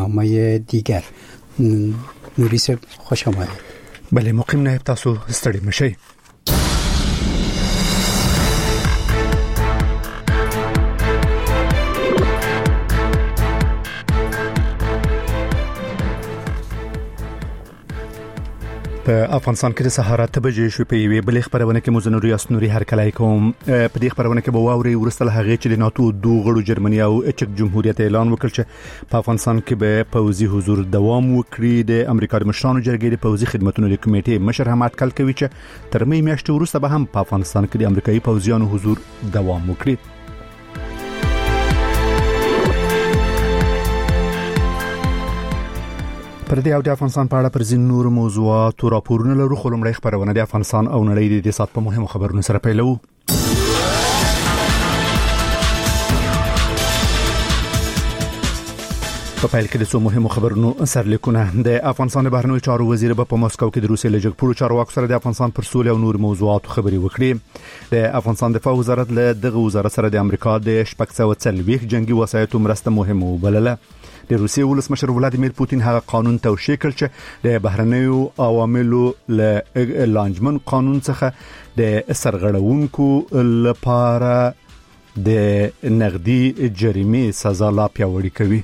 برنامه دیگر. نوری صاحب خوش آمدید. بله مقیم نایب تاسو ستړي مشئ. په افغانستان کې د سهار 8 بجې شو په یوې بلې خبرونه کې مزنور یاسنوري هرکلای کوم. په دې خبرونه کې به واوري ورسته هغه چې د ناتو دوه غړو جرمني او چک جمهوریت اعلان وکړ چې په افغانستان کې به پوځي حضور دوام وکړي. د امریکا د مشرانو جرګې د پوځي خدماتو د کمیټې مشر هم اټکل کوي چې تر مې میاشتې وروسته به هم په افغانستان کې د امریکایي پوځیانو حضور دوام وکړي. پر دې او د افغانستان په اړه پر ځین نور موضوعات او راپورونه لرو. خو لمړی خبرونه د افغانستان او نړۍ د سات په مهمو خبرونو سره پیلو. په پیل کې د څو مهمو خبرونو سرلیکونه. د افغانستان د بهرنیو چارو وزیر په مسکو کې د روسیې له جګپوړو چارواکو سره د افغانستان پر سولې او نور موضوعاتو خبرې وکړې. د افغانستان دفاع وزارت له دغه وزارت سره د امریکا د 440 جنگي وسایطو مرسته مهمه وبلله. د روسیې ولسمشر ولادیمیر پوتین هغه قانون توشیح کړ چې د بهرنیو عواملو له لانجمن قانون څخه د سرغړونکو لپاره د نقدي جریمې سزا لا پیاوړې کوي.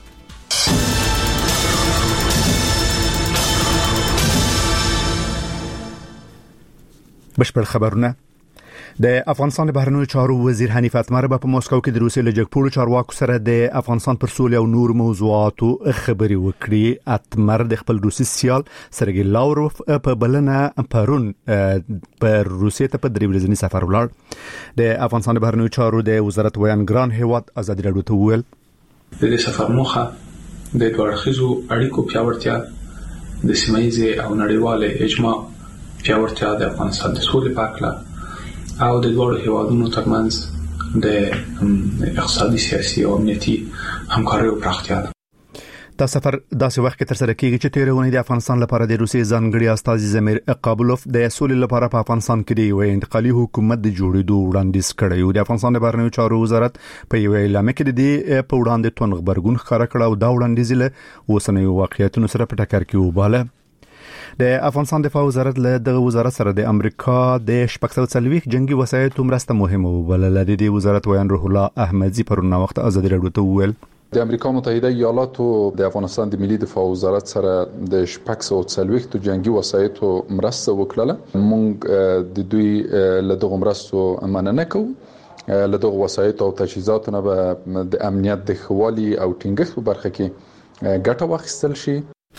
بشپړ خبرونه. د افغانستان د بهرنیو چارو وزیر حنیف اتمر په مسکو کې د روسیې له جګپوړو چارواکو سره د افغانستان پر سولې او نور موضوعاتو خبرې وکړې. اتمر د خپل روسي سیال سرګی لاوروف په بلنه پرون پر روسیې ته په درې ورځنی سفر ولاړ. د افغانستان د بهرنیو چارو د وزارت ویان ګران هیواد ازادي راډیو ته وویل د سفر موخه د دوړخیزو اړیکو پیاوړتیا د سیمایي او نړیوال اجماع پیاوړتیا د افغانستان د سولې په اړه او د دوه هیوادونو ترمنځ د اقتصادي سیاسي او امنیتي همکارۍ او پراختیا ده. دا سفر داسې وخت کې تر سره کیږي چې تیرونه د افغانستان لپاره د روسیې ځانګړي استازي زمیر قابلوف د سولې لپاره په افغانستان کې دی وایي انتقالي حکومت د جوړېدو وړاندیز کړی. د افغانستان د بهرنیو چارو وزارت په یو اعلامیه کې د دې په وړاندې تون خبرګون ښکاره کړ او دا وړاندیز له اوسنیو واقعیتونو سره په ټکر کې وباله. د افغانستان دفاع وزارت له دغه وزارت سره د امریکا د 440 جنگي وسایطو مرسته مهمه وبلله. د دې وزارت ویان روح الله احمدزي پرون وخت ازادي راډیو ته وویل د امریکا متحده ایالاتو د افغانستان د ملي دفاع وزارت سره د 440 جنگي وسایطو مرسته وکړه. موږ د دوی له دغه مرستو مننه کوو. له دغه وسایطو او تجهیزاتو نه به د امنیت د خوالي او ټینګښت په برخه کې ګټه واخیستل شي.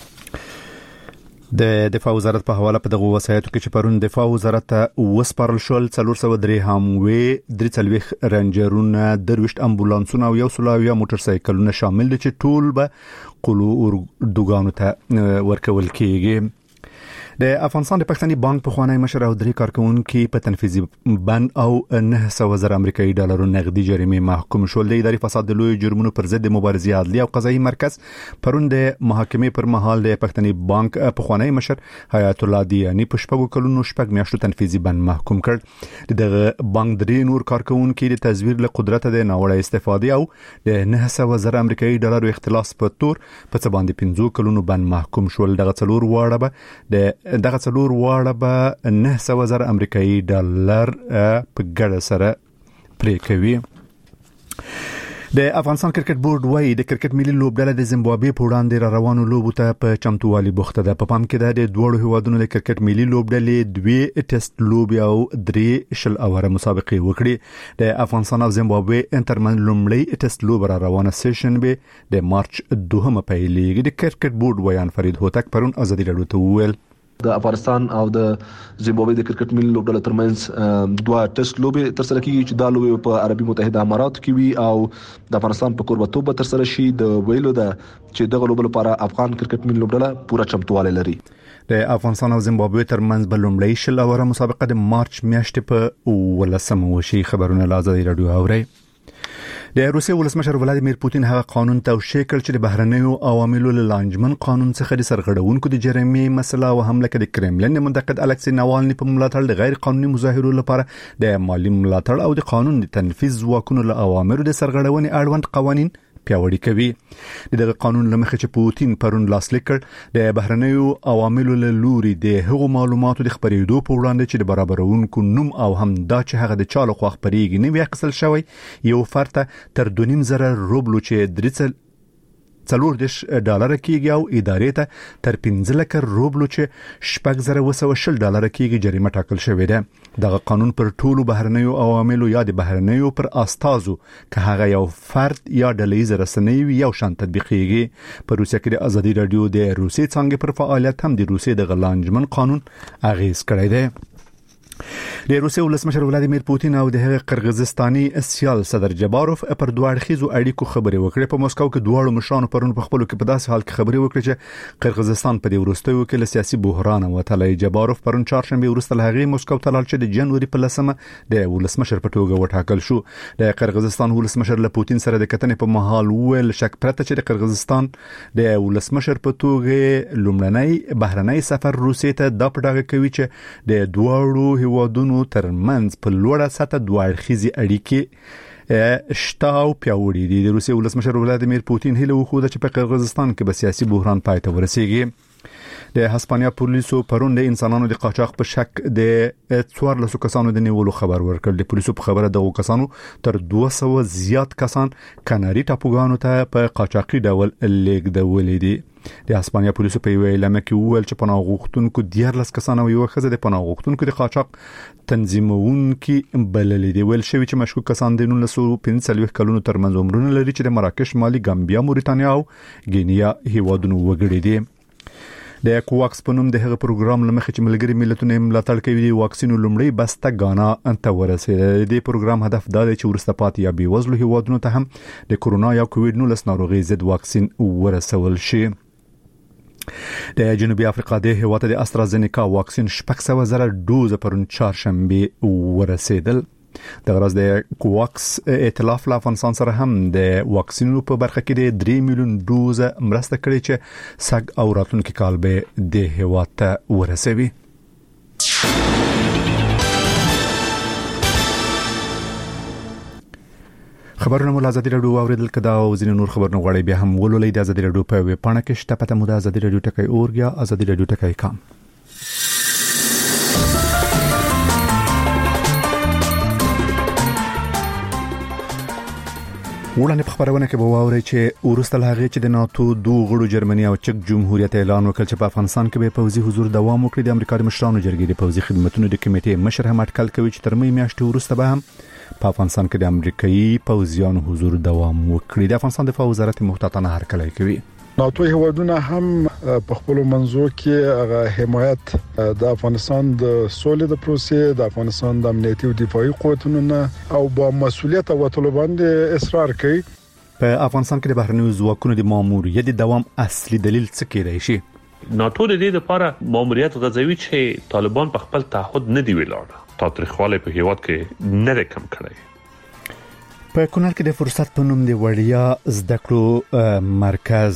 د دفاع وزارت په حواله په دغه وسایطو کې چې پرون دفاع وزارت ته وسپارل شول 403 هم 3 رنجرونه 20 امبولانسونه او 100 موټر سایکلونه شامل دي چې ټول به قلو اردوګانو ته ورکول کیږي. د افغانستان د پښتني بانک په خوانی مشر او درې کارکونکو په تنفيذي بند او 900 امریکایي ډالرو نقدي جریمې محکوم شول. د اداري فساد د لوی جرمونو پر ضد مبارزې عدلي او قضایي مرکز پرون د محاکمې پر مهال د پښتني بانک په خوانی مشر حیات الله دیانی په شپږ کلونو شپږ میاشتو تنفيذي بند محکوم کړ. د بانک درې نور کارکونکو د تزویر له قدرت د ناوړه استفادې او د 900 امریکایي ډالرو اختلاس په تور په څه باندې 15 کلونو بند محکوم شول. دغه څلور واړه به 900 امریکایي ډالر په ګډه سره پرې کوي. د افغانستان کرکټ بورډ وايي د کرکټ ملي لوبډله د زیمبابوې په وړاندې را روانو لوبو ته په چمتووالي بوخته ده. په پام کې د دوه هیوادونو د کرکټ ملي لوبډلې 2 ټیسټ لوبي او 3 شل اوره مسابقې وکړي. د افغانستان او زیمبابوې انټرمن لومړی ټیسټ لوب را روانه سیشن به د مارچ 2 پیلېږي. د کرکټ بورډ ویان فرید هوتک پرون ازادي راډیو ته وویل د افغانستان او د زیمبابوې د کرکټ ملي لوبډلې ترمنځ دوه ټیسټ لوبي تر سره کیږي چې دا لوبي په عربي متحده اماراتو کې وي او د افغانستان په کوربتوب تر سره شي. د ویلو ده چې دغه لوبه لپاره افغان کرکټ ملي لوبډله پوره چمتواله لري. د افغانستان او زیمبابوې ترمنځ بلومړی شل اوره مسابقه د مارچ میاشتې په 18 وشي. خبرونه لازم راډیو اوري. د روسیې ولسمشر ولادیمیر پوتین هغه قانون توشیح کړ چې د بهرنیو عواملو له لانجمن قانون څخه د سرغړونکو د جریمې مسله او هم لکه د کرملین منتقد الکسی ناوالني په ملاتړ د غیر قانوني مظاهرو لپاره د مالی ملاتړ او د قانون د تنفيذ واکونو له اوامرو د سرغړونې اړوند قوانين پیاوړی کوي. دغه قانون لمخې چې پوتین پرون لاسلیک کړ د بهرنیو عواملو له لوري د هغو معلوماتو د خبرېدو په وړاندې چې د برابرونکو نوم او هم دا چې هغه د چالو خو خبرېږي نه وي اخیستل شوی یو فرد تر 2.5 روبلو چې $40 کېږي او ادارې ته تر 15 روبلو چې $6,200 کېږي جریمه ټاکل شوې ده. دغه قانون پر ټولو بهرنیو عواملو یا د بهرنیو پر استازو که هغه یو فرد یا ډله‌ییز رسنۍ یو شان تطبیقېږي. په روسیه کې د ازادي رادیو د روسي څانګې پر فعالیت هم د روسي د غلانجمن قانون اغیز کړی دی. د روسیې ولسمشر ولادیمیر پوتین او د هغه قرغیزستاني سیال صدر جباروف پر دوه اړخیزو اړیکو خبرې وکړې. په مسکو کې دوه مشرانو پرون په خپلو کې په داسې حال کې خبرې وکړې چې قرغیزستان په دې وروستیو کې له سیاسي بحران وتلی. جباروف پرون چهارشنبه وروسته له هغې مسکو ته لاړ چې د جنوري په 10 د ولسمشر په توګه وټاکل شو. د قرغیزستان ولسمشر له پوتین سره د کتنې په مهال ویل شک پرته چې د قرغیزستان د ولسمشر په توګه لومړنی بهرنی سفر روسیې ته دا پډاګه کوي چې د دوه هیوادونو ترمنځ په لوړه سطح دوه اړخیزې اړیکې شته او پیاوړې دي. د روسیې ولسمشر ولادیمیر پوتین هیله وښوده چې په قرغیزستان کې به سیاسي بحران پای ته ورسیږي. د هسپانیا پولیسو پرون د انسانانو د قاچاق په شک د 14 کسانو د نیولو خبر ورکړ. د پولیسو په خبره دغه کسانو تر 200 زیات کسان کاناري ټاپوګانو ته په قاچاقي ډول لیږدولې دي. د هسپانیا پولیسو په یو اعلان کې وویل چې پناه غوښتونکو 14 کسان او یو ښځه د پناه غوښتونکو د قاچاق تنظیمونکي بللې دي. ویل شوی چې مشکوک کسان د 1945 کلونو ترمنځ عمرونه لري چې د مراکش، مالي، ګامبیا، موريتانیا او ګینیا هیوادونو وګړي دي. د کوواکس په نوم د هغه پروګرام لمخې چې ملګری ملتونه ملاتړ کوي د واکسینو لومړی بسته غانا انته ورسېده. د پروګرام هدف دا دی چې ورسته پاتې یا بیوزلو هیوادونو ته هم د کورونا یا کووډ-19 ناروغي ضد واکسین ورسول شي. د جنوبي افریقا د هیواد د استرازینیکا واکسین 600,000 ډوز پرون چهارشنبه ورسېدل. د غرض د کوواکس ائتلاف له افغانستان سره هم د واکسینونو په برخه کې د 3 میلیون ډوز مرسته کړې چې سګ او راتلونکي کال به د هیواد ته ورسوي. خبرونه مو ازادي رادیو اوریدل کدا او ځینې نور خبرونه غواړي بیا هم ولولئ د ازادي رادیو په ویب پاڼه کې شته پته مو د ازادي رادیو ټکی اورګیا ازادي رادیو ټکی کام. وړاندې په خبرونه کې به واوري چې ورسته لهغه چې د ناتو دوه غړو جرمني او چک جمهوریت اعلان وکړ چې په افغانستان کې به پوځي حضور دوام وکړي. د امریکا د مشرانو جرګې د پوځي خدماتو د کمیټې مشر هم اټکل کوي چې تر مې میاشتې ورسته به هم په افغانستان کې د امریکایي پوځیانو حضور دوام وکړي. د افغانستان دفاع وزارت محتاطانه هرکلی کوي. ناتو هیوادونه هم په خپل منځو کې هغه حمایت د افغانستان د سولې د پروسې د افغانستان د امنیتي او دفاعي قوتونو او با مسؤلیت او طالبان د اصرار کوي. په افغانستان کې د بهرنیو ځواکونو د ماموریت د دوام اصلي دلیل څه کېدای شي؟ ناتو د دې لپاره ماموریت غزوي چې طالبان په خپل تعهد نه دی ولاړ. تاریخواله په هیواد کې نه کم کړی. په کونړ کې د فرصت په نوم د وړیا زده کړو مرکز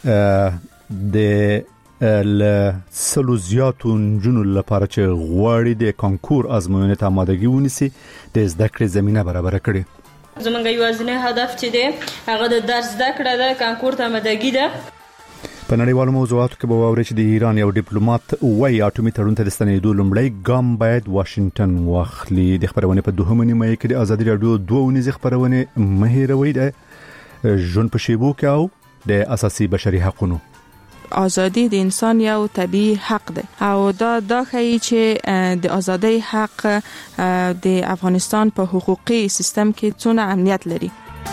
د لسلو زیاتو نجونو لپاره چې غواړي د کانکور ازموینې ته آمادګي ونیسي د زده کړې زمينه برابر کړي. زمونږ یوازینی هدف چې دی هغه د درس زده کړه ده، کانکور ته آمادګي ده. په نړیوالو موضوعاتو کې به واوري چې د ایران یو ډیپلوماټ وایي اټومي تړون ته د ستنېدو لومړی ګام باید واشنگټن واخلي. د خبرونه په دوهمه نیمه کې د ازادي رادیو دوه ونیزه خبرونه مهیروي ده ژوند په شیبو کې او د اساسي بشري حقوقو. ازادي د انسان یو طبيعي حق ده او دا ښیي چې د ازادۍ حق د افغانستان په حقوقي سیستم کې څونه اهمیت لري.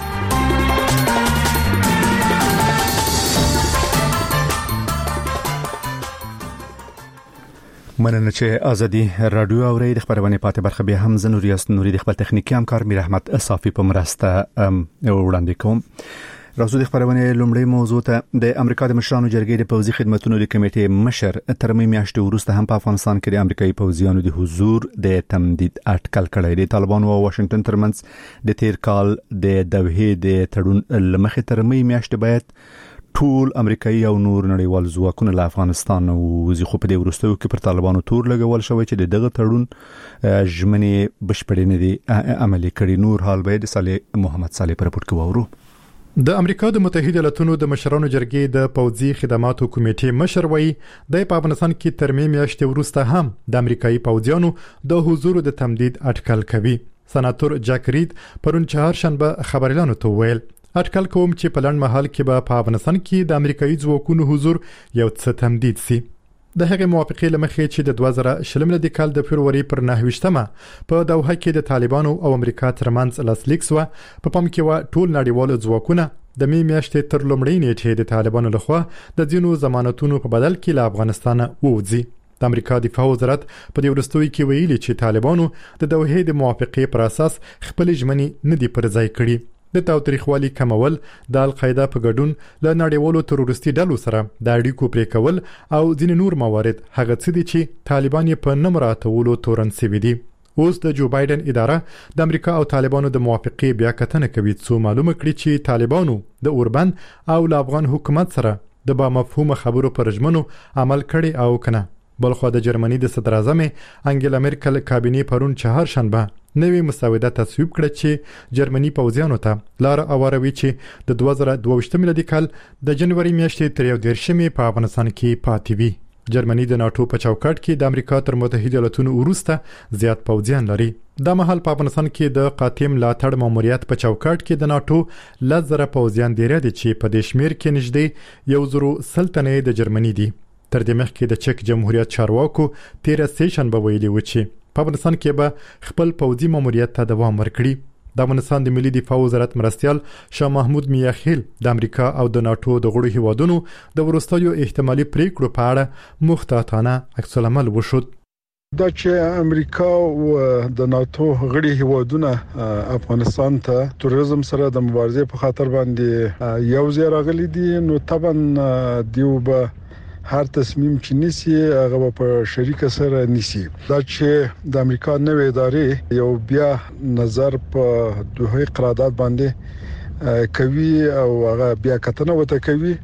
مننه چې ازادي رادیو اوري. د خبرونه پاتې برخه به هم زنوریاست نوري د خپل تخنیکی همکار میر احمد صافي په مرسته وړاندې کوم. راځو د خبرونه لومړی موضوع ته. د امریکا د مشرانو جرګې د پوځي خدماتو د کمیټې مشر تر مې میاشتې وروسته هم په افغانستان کې د امریکایي پوځیانو د حضور د تمدید اټکل کړی دی. طالبان او واشنگټن ترمنځ د تیر کال د دوحې د تړون لمخې تر مې میاشتې باید ټول امریکایي او نور نړیوال ځواکونه له افغانستان او خو په دې وروستیو کې پر طالبانو تور لګول شوی چې دغه تړون ژمنې بشپړې نه دي عملي کړي. نور حال به د صالح محمد صالح پر رپورت کوو. د امریکا د متحده ایالاتونو د مشرانو جرګې د پوځي خدماتو کمیټې مشر وایي د افغانستان کې ترمیم میاشتې وروسته هم د امریکایي پوځیانو د حضور د تمدید اټکل کوي. سناتور جک رید پرون چهارشنبه خبريالانو ته ویل اټکل کوم چې په لړ مهال کې به په افغانستان کې د امریکایي ځواکونو حضور یو څه تمدید سي. د هغې موافقې لمخې چې د 2020 کال د فبرवरी پر 9مه په دوحه کې د طالبانو او امریکا ترمنځ لاسلیک شو. په پام کې و ټول نړیوال ځواکونه د می میاشتې تر لومړۍ نیټې د طالبانو لخوا د ځینو ضمانتونو په بدل کې له افغانستان ووځي. د امریکا دفاع وزارت په دې ورستوي کې ویلي چې طالبانو د دوحې د موافقې پر اساس خپل ژمنې نه دي پر ځای کړي. د تاوتریخوالي کمول، د القاعده په ګډون له نړیوالو تروریستي ډلو سره د اړیکو پرې کول او ځینې نور موارد هغه څه دي چې طالبان یې په نمراتولو تورن سوي دي. اوس د جو بایدن اداره د امریکا او طالبانو د موافقې بیا کتنه کوي څو معلومه کړي چې طالبانو د اوربند او افغان حکومت سره د با مفهوم خبرو پر ژمنو عمل کړي او کنه. بلخو د جرمني د صدر اعظم انګلا مرکل کابینه پرون چهارشنبه نوې مسوده تصویب کړه چې جرمني پوځیانو ته لار اوروي چې د 2022 میلادي کال د جنوري میاشتې تر 11 په افغانستان کې پاتې وي. جرمني د ناتو په چوکاټ کې د امریکا تر متحده ایالاتونو وروسته زیات پوځیان لري. د مهال په افغانستان کې د قاتم ملاتړ ماموریت په چوکاټ کې د ناتو لزر پوځیان ډیر دي چې په دې شمیر کې نږدې 1,000 د جرمني دي. تر دې مخکې د چک جمهوریت چارواکو 13 سیشن به ویلي و چې په افغانستان کې به خپل پوځي ماموریت ته دوام ورکړي. د افغانستان د ملي دفاع وزارت مرستيال شاه محمود میاخیل د امریکا او د ناتو د غړو هیوادونو د ورستیو احتمالي پریکړو په اړه محتاطانه عکس العمل وشود. دا چې امریکا او د ناتو غړي هیوادونه افغانستان ته تروریزم سره د مبارزې په خاطر باندې یو ځای راغلي دي، نو طبعا دیوبه هر تصمیم چې نیسی هغه په شریک سره نیسی. دا چې د امریکا نوې ادارې یو بیا نظر په دوه قرارداد باندې کوي او هغه بیا کتنه وته کوي،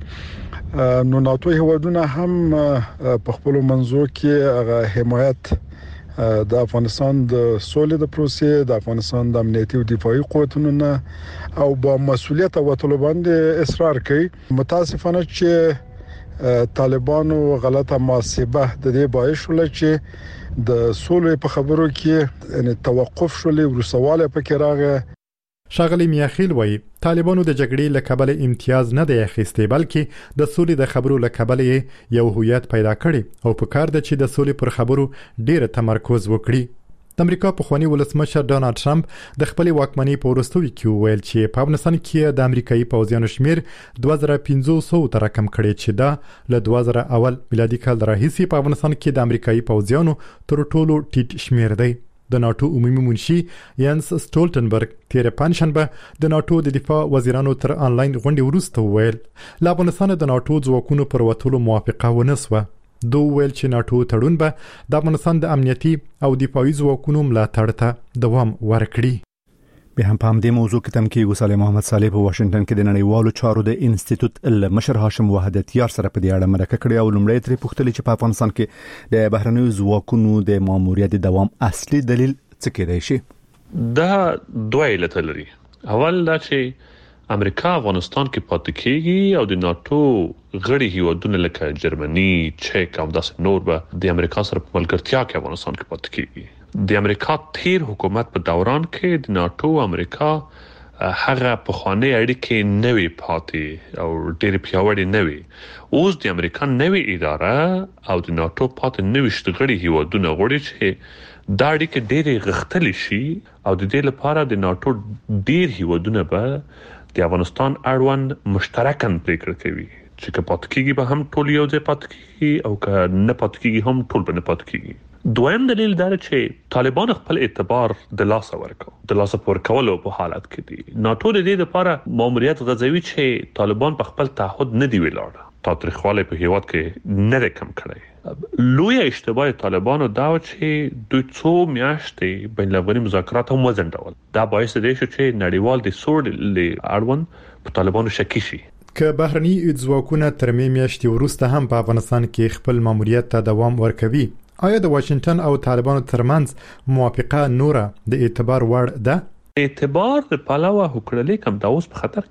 نو ناتو هیوادونه هم په خپل منځو کې هغه حمایت د افغانستان د سولې د پروسې، د افغانستان د امنیتي او دفاعي قوتونو نه او با مسؤلیت او طلباند اصرار کوي. متاسفانه چې طالبانو غلطه محاسبه د دې باعث شول چې د سولې په خبرو کې یعنی توقف شول، ورسواله پکې راغی. شاغلی میاخیل وایي طالبانو د جګړې له کبله امتیاز نه دی اخیستی، بلکې د سولې د خبرو له کبله یو هویت پیدا کړي او په کار ده چې د سولې پر خبرو ډیر تمرکز وکړي. د امریکا پخوانی ولسمشر ډونالد ټرمپ د خپل واکمنۍ په وروستیو کې ویل چې په افغانستان کې د امریکایي پوځیانو شمیر 2500 ته راکم کړي چې دا له 2001 میلادي کال راهیسې په افغانستان کې د امریکایي پوځیانو تر ټولو ټیټ شمیر دی. د ناتو عمومي منشي یانس سټولټنبرګ تیر پنځشنبه د ناتو د دفاع وزیرانو تر انلاین غونډې وروسته ویل له افغانستان د ناتو ځواکونو پر وټولو موافقه ونه سوه. دوی ویل چې ناتو تړون به د افغانستان د امنیتي او دفاعي ځواکونو ملاتړ ته دوام ورکړي. به هم په همدې موضوع کې تمکي وساله محمد صالح په واشنگټن کې د نړیوالو چارو د انسټیټیوټ مشر هاشم وحدتیار سره په دې اړه مرکه کړې او لومړی ترې پوښتنه چې په افغانستان کې د بهرنیو ځواکونو د ماموریت دوام اصلي دلیل څه کېدای شي؟ دا دوه علت لري. اول دا چې امریکا افغانستان کې پاتې کیږي او د ناتو غړي هیوادونه لکه جرمني، چک او داسې نور به د امریکا سره په ملګرتیا کې افغانستان کې پاتې کیږي. د امریکا تیر حکومت په دوران کې د ناتو امریکا هغه په خواني اړیکې نوي پاتې او ډېر پیاوړې نوي. اوس د امریکا نوي اداره او د ناتو پاتې نوي شتغړي هیوادونه غوړي چې دا اړیکې ډېر غختلې شي او د دې لپاره د ناتو ډېر هیوادونه به د افغانستان اړوند مشترکاً پریکړه کوي چې که پاتې کیږي به هم ټول یو ځای پاتې کیږي او که نه پاتې کیږي هم ټول به نه پاتې کیږي. دویم دلیل دا چې طالبان خپل اعتبار د لاسه ورکولو په حالت کې دي. ناتو د دې لپاره ماموریت غځوي چې طالبان په خپل تعهد نه دی ولاړ. تاریخواله په هیواد کې نه کم کړی. لوی اشتباه طالبانو دا چې دوی څو میاشتې بین المللي مذاکرات هم وځنډول. دا باعث دی چې نړیوال د سولې اړوند په طالبانو شکی شي. که بهرني ځواکونه تر میاشتې وروسته هم په افغانستان کې خپل ماموریت ته دوام ورکوي، آیا د واشنگټن او طالبانو ترمنځ موافقه نوره د اعتبار وړ ده؟ اعتبار د پلاوه هوکړلې کم دا اوس په خطر کې ده.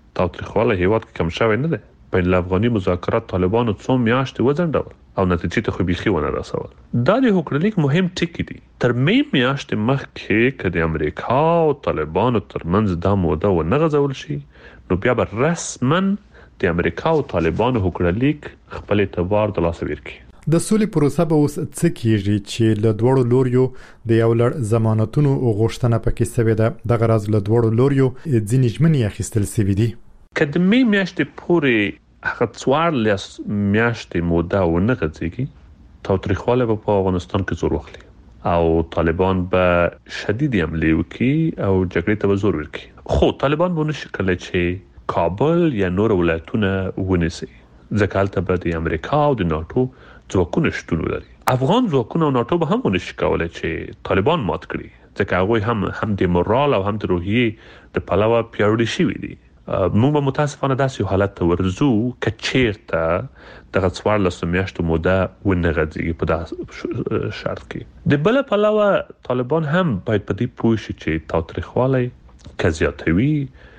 تاوتریخواله هیواد کې کم شوی نه دی. بین الافغاني مذاکرات طالبانو څو میاشتې وځنډول او نتیجې ته خو بيخي ونه رسول. دا د هوکړلیک مهم ټکی دی. تر میاشتې مخکې چې د امریکا او طالبانو ترمنځ دا موده و نه غځول شي نو بیا به رسما د امریکا او طالبانو هوکړلیک خپل اعتبار د لاسه ورکړي. د سولې پروسه به اوس څه کیږي چې له دوړو لوريو د یو لړ ضمانتونو او غوښتنه پکې سوي ده. د غرض له دوړو لوريو ځینې ژمنې اخیستل سوي دي. کله میاشتې پورې هغه 14 میاشتې موده ونه غځيږي تاوتریخواله په افغانستان کې زور واخلي او طالبان به شدید حمله وکړي او جګړې ته زور ورکړي. خو طالبان به نشي کولای چې کابل یا نور ولایتونه ونیسي ځکه هلته به د امریکا او د ناتو ځواکونه شتون لري. افغان ځواکونه او ناتو به هم نشي کولای چې طالبان مات کړي ځکه هغه هم د مورال او هم د روحیې د پلوه پیاوړي شوي دي. موږ به متاسفانه داسې حالت ته ورزو چې چیرته دغه 14 میاشتو موده ونه غځيږي په داسې شرط کې. د بل پلوه طالبان هم باید په دې پوه شي چې تاوتریخواله کزیاتوي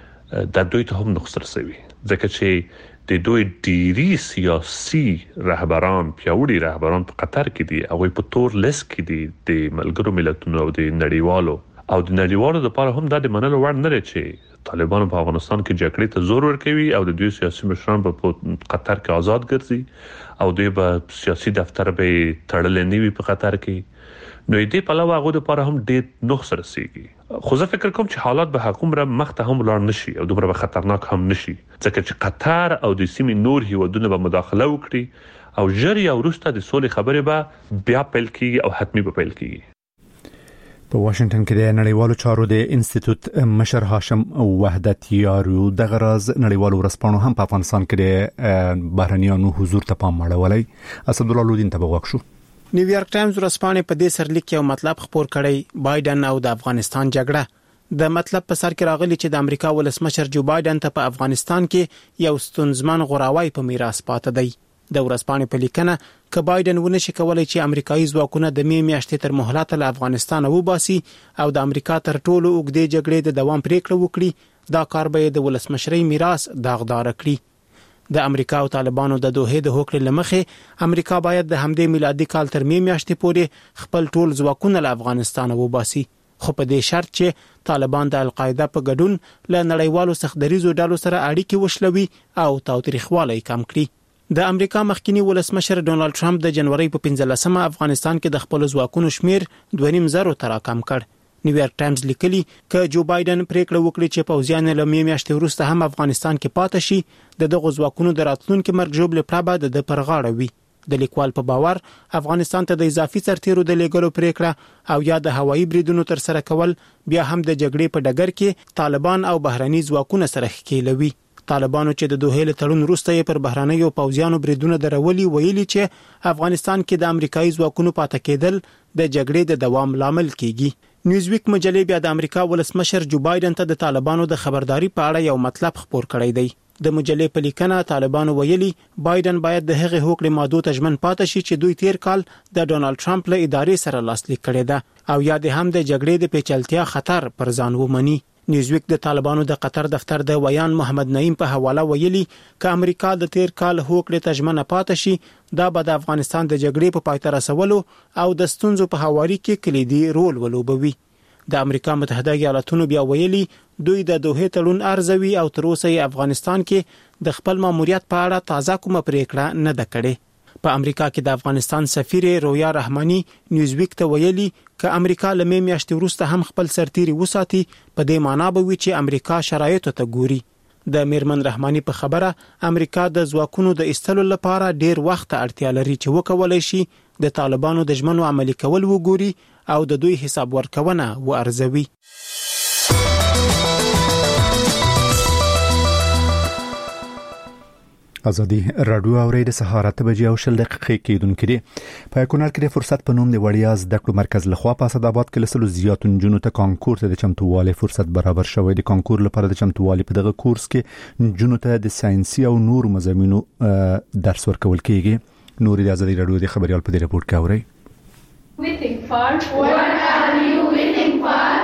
د دوی ته هم نقصر سوي ځکه چې د دوی ډيري سیاسي رهبران پیاوړي رهبران په قطر کې دي او په تور لیست کې دي د ملګرو ملتونو او د نړیوالو لپاره هم د منلو وړ نه چې طالبان په افغانستان کې جګړې ته زور ورکوي او د دوی سیاسي مشران په قطر کې آزاد ګرځي او دوی به سیاسي دفتر به تړلې نیوي په قطر کې. نو دې په علاوه هغه لپاره هم ډېر نقص رسیږي. خو زه فکر کوم چې حالات به حکومت مخته هم لاړ نشي او دومره به خطرناک هم نشي ځکه چې قطر او د سیمې نور هیوادونه به مداخله وکړي او ژر یا وروسته د سولې خبرې به بیا پیل کیږي او حتمی به پیل کیږي. په واشنگټن کې د نړیوالو چارو د انسټیټیوټ مشر هاشم وحدتیارو د غرض نړیوالو ورسپانو هم په افغانستان کې د بهرنیانو حضور ته پام اړولی. اسد الله لودین ته وغوښ شو. نیویارک ټایمز ورسپانې په دې سرلیک یو مطلب خبر کړی بایدن او د افغانستان جګړه. د مطلب په سر کې راغلی چې د امریکا ولسمشر جو بایدن ته په افغانستان کې یو ستونزمن غوراوی په میراث پاتې دی. د ورسپانې په لیکنه ک بایدن ونشي کولای چې امریکایي ځواکونه د میاشتې تر مهلت له افغانستان وباسي او د امریکا تر ټولو اوږدې جګړې د دوام پریکړه وکړي دا کار به د ولسمشرۍ میراث داغدار کړي. د امریکا او طالبانو د دوحې د هوکړې لمخې امریکا باید د همدې میلادي کال تر میاشتې پورې خپل ټول ځواکونه له افغانستان وباسي خو په دې شرط چې طالبان د القاعده په ګډون له نړیوالو سختدریزو ډلو سره اړیکې وشلوي او تاوتریخوالی کم کړي. د امریکا مخکنی ولسمشر ډونالد ټرمپ د جنوري په 15مه افغانستان کې د خپل ځواکونو شمیر 2.5 تر کم کړ. نیویارک ټایمز لیکلی ک جو بایدن پریکړه وکړي چې پوځیان له میاشتې وروسته هم افغانستان کې پاتې شي دغه ځواکونو د راتلونکو مرګ ژوبل پرابه د پرغاړه وي. د لیکوال په باور افغانستان ته د اضافي سرتیرو د لیګلو پریکړه او یا د هوایي بریدونو تر سره کول بیا هم د جګړې په ډګر کې طالبان او بهرني ځواکونه سره ښکیلوي. طالبانو چې د دوحې له تړون وروسته پر بهرنیو پوځیانو بریدونه درولي ویلي چې افغانستان کې د امریکایي ځواکونو پاتې کېدل د جګړې د دوام لامل کیږي. نیوزویک مجلې بیا د امریکا ولسمشر جو بایدن ته د طالبانو د خبرداري په اړه یو مطلب خبر کړی دی. د مجلې په لیکنه طالبانو ویلي بایدن باید د هغې هوکړې مادو ته ژمن پاتې شي چې دوی تیر کال د ډونالد ټرمپ له ادارې سره لاسلیک کړی ده او یا د هم د جګړې د پیچلتیا خطر پر ځان ومني. نیوزویک د طالبانو د قطر دفتر د ویان محمد نعیم په حواله ویلي ک امریکا د تیر کال هوکړې ته ژمنه پاتې شي دا به د افغانستان د جګړې په پای ته رسولو او د ستونزو په هواري کې کلیدي رول ولوبوي. د امریکا متحده ایالاتونو بیا ویلي دوی د دوحې تړون ارزوي او تر اوسه افغانستان کې د خپل ماموریت په اړه تازه کومه پریکړه نه ده کړې. په امریکا کې د افغانستان سفیر رویا رحماني نیوزویک ته ویلي ک امریکا له میاشتې وروسته هم خپل سرتیري وساتي په دې معنی به وي چې امریکا شرایطو ته ګوري. د میرمن رحماني په خبره امریکا د ځواکونو د ایستلو لپاره ډیر وخت اړتیا لري چې وکولای شي د طالبانو د ژمنو عملي کول وګوري او د دوی حساب ورکونه وارزوي. ازادي رادیو اورید سهار 8 بجې او 10 دقیقې کېدونکې دي. په کونړ کې د فرصت په نوم د وړیا زده کړو مرکز لخوا په اسداباد کې لسلو زیات نجونو ته کانکور ته د چمتووالي فرصت برابر شوی. د کانکور لپاره د چمتووالي په دغه کورس کې نجونو ته د ساينسي او نور مضامینو درس ورکول کېږي. نور د ازادي رادیو د خبريال په دې رپورت کې اوري.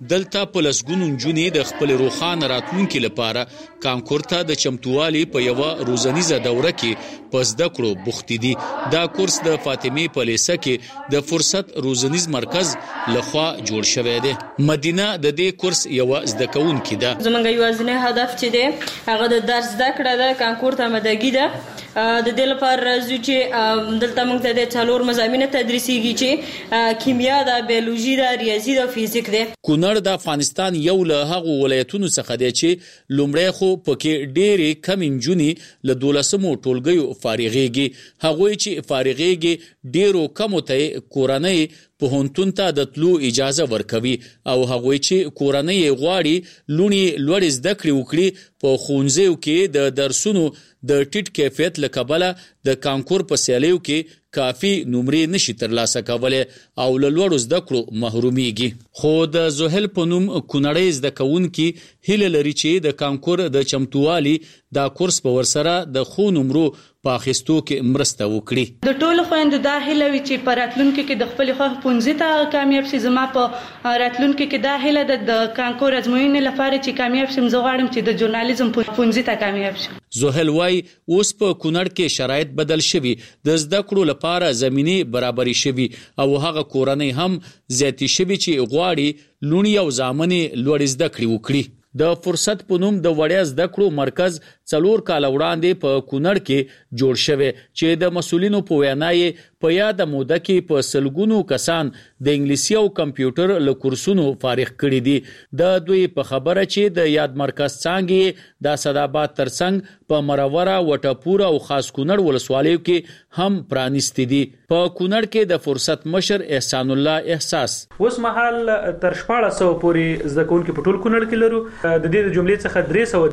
دلته په لسګونو نجونې د خپل روښانه راتلونکي لپاره کانکور ته د چمتووالي په یوه روزنیزه دوره کې په زده کړو بوختې دي. دا کورس د فاطمې په لیسه کې د فرصت روزنیز مرکز لخوا جوړ شوی دی. مدینه د دې کورس یوه زده کوونکې ده. زموږ یوازینی هدف چې دی هغه د درس زده کړه ده، کانکور ته آمادګي ده. د دې لپاره راځو چې دلته موږ ته د 4 مضامین تدریسیږي چې کیمیا ده، بیولوژي ده، ریاضي ده، فزیک ده. کونړ د افغانستان یو له هغو ولایتونو څخه دی چې لومړی خو پکې ډېرې کم نجونې له 12مو ټولګیو فارغېږي. هغوی چې فارغېږي ډېرو کمو ته کورنۍ پوهنتون ته د تلو اجازه ورکوي او هغوی چې کورنۍ غواړي لوڼې لوړې زده کړې وکړي په ښوونځیو کې د درسونو د ټیټ کیفیت له کبله د کانکور په سیالیو کې کافي نمرې نشي ترلاسه کولی او له لوړو زده کړو محرومیږي. خو د زحل په نوم کونړی زده کوونکي هیله لري چې د کانکور د چمتووالي دا کورس په ورسره د ښو نمرو په اخیستو کې مرسته وکړي. د ټولو خویندو دا هیله وي چې په راتلونکي کې د خپل خوښ پونځي ته کامیاب شي. زما په راتلونکي کې دا هیله ده د کانکور ازموینې لپاره چې کامیاب شم. زه غواړم چې د ژورنالیزم پونځي ته کامیاب شم. زحل وای اوس په کونړ کې شرایط بدل شوي، د زده کړو لپاره زمینې برابرې شوي او هغه کورنۍ هم زیاتې شوي چې غواړي لوڼې او زامنې لوړې زده کړې وکړي. د فرصت په نوم د وړیا زده کړو مرکز 4 کال وړاندې په کونړ کې جوړ شوی چې د مسؤلینو په وینا یې په یاده موده کې په سلګونو کسان د انګلیسي او کمپیوټر له کورسونو فارغ کړي دي. د دوی په خبره چې د یاد مرکز څانګې د اسداباد ترڅنګ په مروره، وټپور او خاص کونړ ولسوالیو کې هم پرانیستي دي. په کونړ کې د فرصت مشر احسان الله احساس اوس مهال تر 1400 پورې زده کوونکي په ټول کونړ کې لرو. د دې د جملې څخه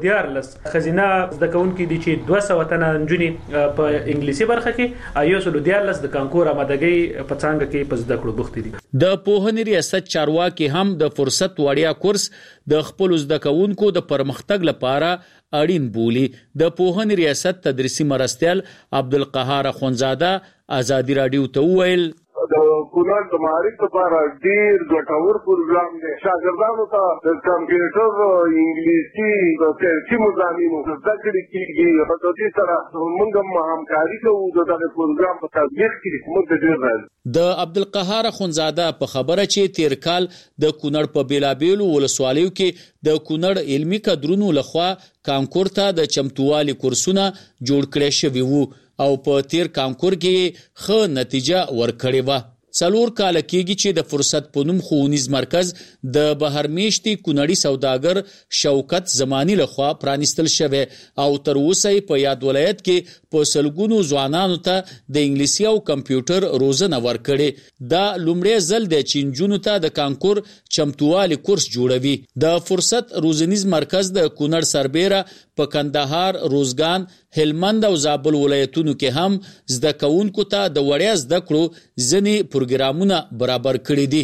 314 خزینه زده کوونکي دي چې 200 تنه نجونې په انګلیسي برخه کې او 114 د کانکور آمادګۍ په څنګه کې په زده کړو بوخت دي. د پوهنې ریاست چارواکي هم د فرصت وړیا کورس د خپل زده کوونکو د پرمختګ لپاره اړین بولی. د پوهنې ریاست تدریسي مرستیال عبدالقهار اخونزاده ازادي رادیو ته وویل د کونړ د معارف لپاره ډیر ګټور پروګرام دی. شاګردانو ته د کمپیوټر، انګلیسي، د ساینسي مضامینو زده کړې کېږي. په دې سره موږ هم همکاري کوو د دغه پروګرام په تطبیق کې. موږ ډیر راځي. د عبدالقهار اخونزاده په خبره چې تیر کال د کونړ په بیلابیلو ولسوالیو کې د کونړ علمي کادرونو لخوا کانکور ته د چمتووالي کورسونه جوړ کړي شوي وو او په تیر کانکور کې ښه نتیجه ورکړې وه. 4 کال کېږي چې د فرصت په نوم ښوونیز مرکز د بهرمیشتي کونړي سوداګر شوکت زمانی لخوا پرانیستل شوی او تر اوسه په یاد ولایت کې په سلګونو ځوانانو ته د انګلیسي او کمپیوټر روزنه ورکړي. دا لومړی ځل دی چې نجونو ته د کانکور چمتووالي کورس جوړوي. د فرصت روزنیز مرکز د کونړ سربیره په کندهار، روزګان، هلمند او زابل ولایتونو کې هم زده کوونکو ته د وړیا زده کړو ځینې پروګرامونه برابر کړي دي.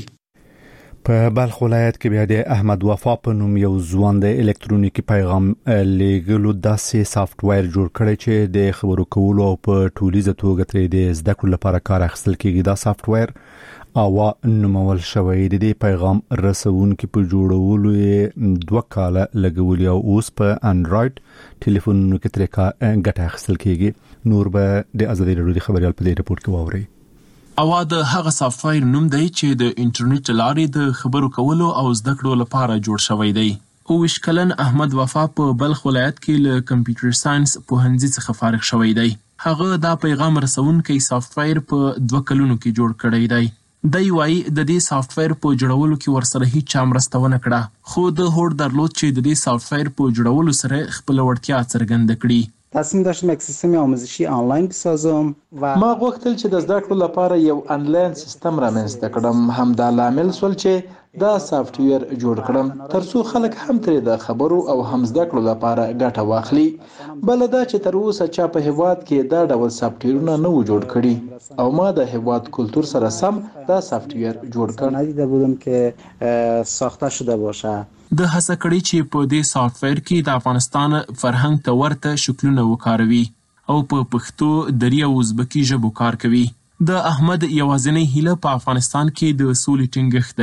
په بلخ ولایت کې بیا د احمد وفا په نوم یو ځوان د الکترونیکی پیغام لیږلو داسې سافټویر جوړ کړی چې د خبرو کولو او په ټولیزه توګه ترې د زده کړو لپاره کار اخیستل کېږي. دا سافټویر اوا نومول شوی دی. د پیغام رسونکي په جوړولو 2 کال لګولي او اوس په انډراید ټلیفونونو کې ترې ګټه اخیستل کېږي. نور به د ازادي رادیو خبريال په دې رپورت کې واوري. اوا د هغه سافټویر نوم دی چې د انټرنیټ لارې د خبرو کولو او زده کړو لپاره جوړ شوی دی. 20 کلن احمد وفا په بلخ ولایت کې له کمپیوټر ساينس پوهنځي څخه فارغ شوی دی. هغه دا پیغام رسونکي سافټویر په 2 کلونو کې جوړ کړی دی. دی وايي د دې سافټویر په جوړولو کې ورسره هیڅ مرسته ونه کړه، خو د هوډ درلود چې د دې سافټویر په جوړولو سره خپل وړتیا څرګنده کړي. تصمیم داشتم یک سیستم آموزشی آنلاین بسازم و ما غوښتل چې د زده کړو لپاره یو آنلاین سیستم رامنځته کړم. همدا لامل شول چې دا سافټویر جوړ کړم ترڅو خلک هم ترې د خبرو او هم زده کړو لپاره ګټه واخلي. بل دا چې تر اوسه چا په هیواد کې دا ډول سافټویرونه نه و جوړ کړي او ما د هیواد کلتور سره سم دا سافټویر جوړ کړ. ندیده بودم که ساخته شده باشه. د هڅه کړی چې په دې سافټویر کې د افغانستان فرهنګ ته ورته شکلونه وکاروي او په پښتو، دری او ازبکی ژبو کار کوي. د احمد یوازینی هیله په افغانستان کې د سولې ټینګښت دی.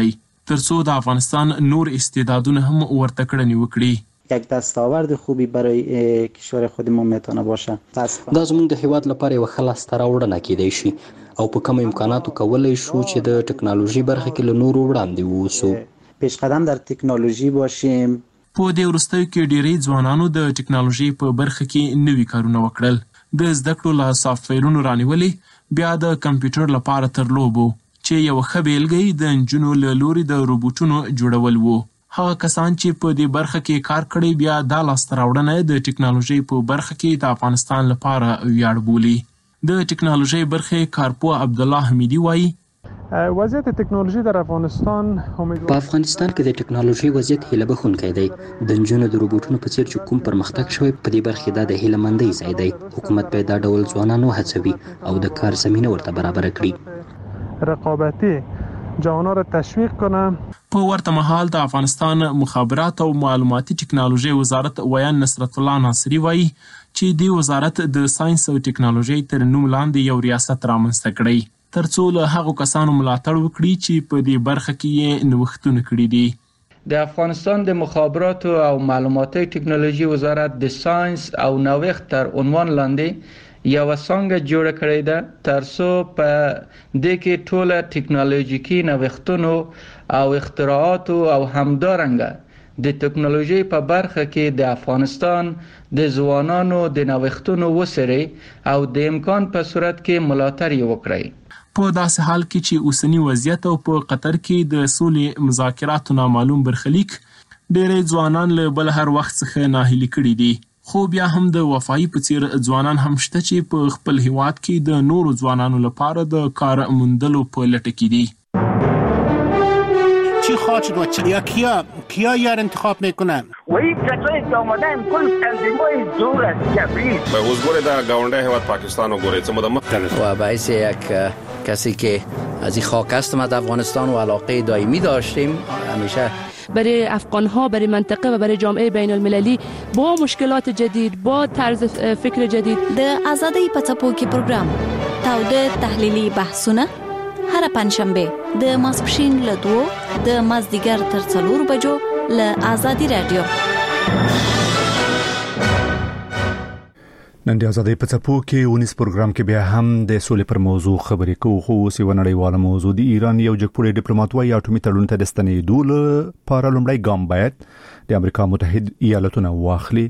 ترڅو د افغانستان نور استعدادونه هم ورته کړنی وکړي. یک دستاورد خوبی برای کشور خودمون میتونه باشه. دا زموږ د هیواد لپاره یو ښه لاسته راوړنه کیدای شي او په کوم امکاناتو کولای شو چې د ټکنالوژي برخه کې له نورو وړاندې ووسو. پیش قدم در تکنولوژي باشیم. په دې وروستیو کې ډېری ځوانانو د ټکنالوژي په برخه کې نوي کارونه وکړل. د زده کړو له سافټویرونو رانیولې بیا د کمپیوټر لپاره تر لوبو چې یو ښه بیلګه د نجونو له لوري د روبوټونو جوړول وو. هغه کسان چې په دې برخه کې کار کړی بیا دا لاسته راوړنه د ټکنالوژي په برخه کې د افغانستان لپاره ویاړ بولي. د ټکنالوژي برخه کارپوه عبدالله حمیدی وایي وضعیت تکنولوژي در افغانستان په افغانستان کې د ټکنالوژي وضعیت هیله بخښونکی دی. د نجونو د روبوټونو په څیر چې کوم پرمختګ شوی په دې برخه دا د هیله مندۍ ځای دی. حکومت باید دا ډول ځوانان وهڅوي او د کار زمینه ورته برابر کړي. رقابتي جوانان را تشویق کنه. په ورته مهال د افغانستان مخابرات او معلوماتي ټکنالوژي وزارت ویان نصرت الله ناصری وایي چې د وزارت د ساينس او ټکنالوژي تر نوم لاندې یو ریاست رامنځته کړی ترڅو له هغو کسانو ملاتړ وکړي چې په دې برخه کې نوښتونه کړي دي. د افغانستان د مخابرات او معلوماتي ټکنالوژي وزارت د ساينس او نوښت تر عنوان لاندې یو څنګه جوړ کړی ده ترڅو په دې کې ټول ټکنالوژیکي نوښتونو او اختراعات او همدارنګه د ټکنالوژي په برخه کې د افغانستان د ځوانانو د نوښتونو وسري او د امکان په صورت کې ملاتړ وکړي. په داسې حال کې چې اوسنی وضعیت او په قطر کې د سولې مذاکراتو نامعلوم برخلیک ډېری ځوانان له بل هر وخت څخه ناهیلي کړي دي. خو بیا هم د وفایي په څیر ځوانان هم شته چې په خپل هیواد کې د نورو ځوانانو لپاره د کار موندلو په لټه کې دي. چی خواهد شد و کیا یار انتخاب میکنه؟ و این کسایی که آمدن کل تنظیم‌های دور از جبریل به حضور در گاونده هیواد پاکستان و گوریت مختلف و باعث یک کسی که از این خاک هستم از افغانستان و علاقه دائمی داشتیم همیشه برای افغان‌ها برای منطقه و برای جامعه بین المللی با مشکلات جدید با طرز فکر جدید د آزادی په څپو کې پروګرام تاوده تحلیلی بحثونه هر پنځشنبه د ماسپښین له 2 د مازدیګر تر 4 بجو له آزادی رادیو. نن د آزادۍ په څپو کې ونیس پروګرام کې بیا هم د سولې پر موضوع خبرې کوو. خو اوس یو نړیواله موضوع د ایران یو جګپوړی ډیپلوماټ وايي اټومي تړون ته د ستنېدو لپاره لومړی ګام باید د امریکا متحد ایالاتونه واخلي.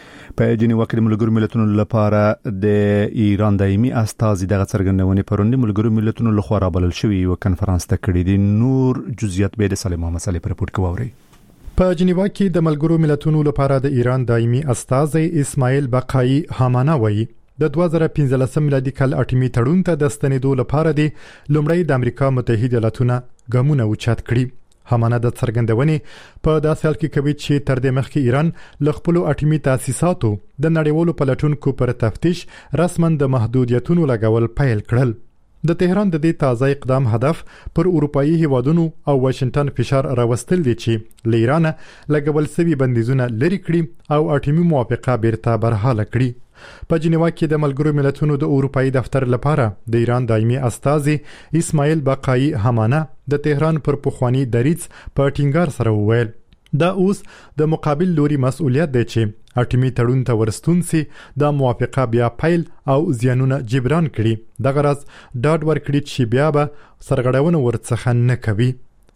په جنیوا کې د ملګرو ملتونو لپاره د ایران دایمي استازي دغه څرګندونې پروند ملګرو ملتونو لخوا رابلل شوی یو کنفرانس ته کړی دي. نور جزئیات به د سلیم محمد صالح پر رپورت کوي. په جنیوا کې د ملګرو ملتونو لپاره د ایران دایمي استازي اسماعیل بقایي هامانا وایي د 2015 میلادي کال اټومي تړون ته د ستنېدو لپاره د لومړی د امریکا متحده ایالاتونه ګامونه اوچت کړي. هامانا د څرګندونې په داسې حال کې کوي چې تر دې مخکې ایران له خپل اټومي تاسیساتو د نړیوالو پلټونکو پر تفتیش رسماً د محدودیتونو لګول پیل کړل. د تهران د دې تازه اقدام هدف پر اروپאי هیوادونو او واشنگټن فشار راوستل دي چې له ایران لګول سوي بندیزونه لري کړي او اټومي موافقه بیرته برحاله کړي. په جنیوا کې د ملګرو ملتونو د اروپאי دفتر لپاره د ایران دایمي استازي اسماعیل بقایي هامانا د تهران پر پخوانی دریځ په ټینګار سره وویل دا اوس د مقابل لوري مسؤلیت دی چې اټومي تړون ته ورستون سي د موافقه بیا پیل او زیانونه جبران کړي. دغه راز ډاډ ورکړي چې بیا به سرغړونه ورڅخه نه کوي.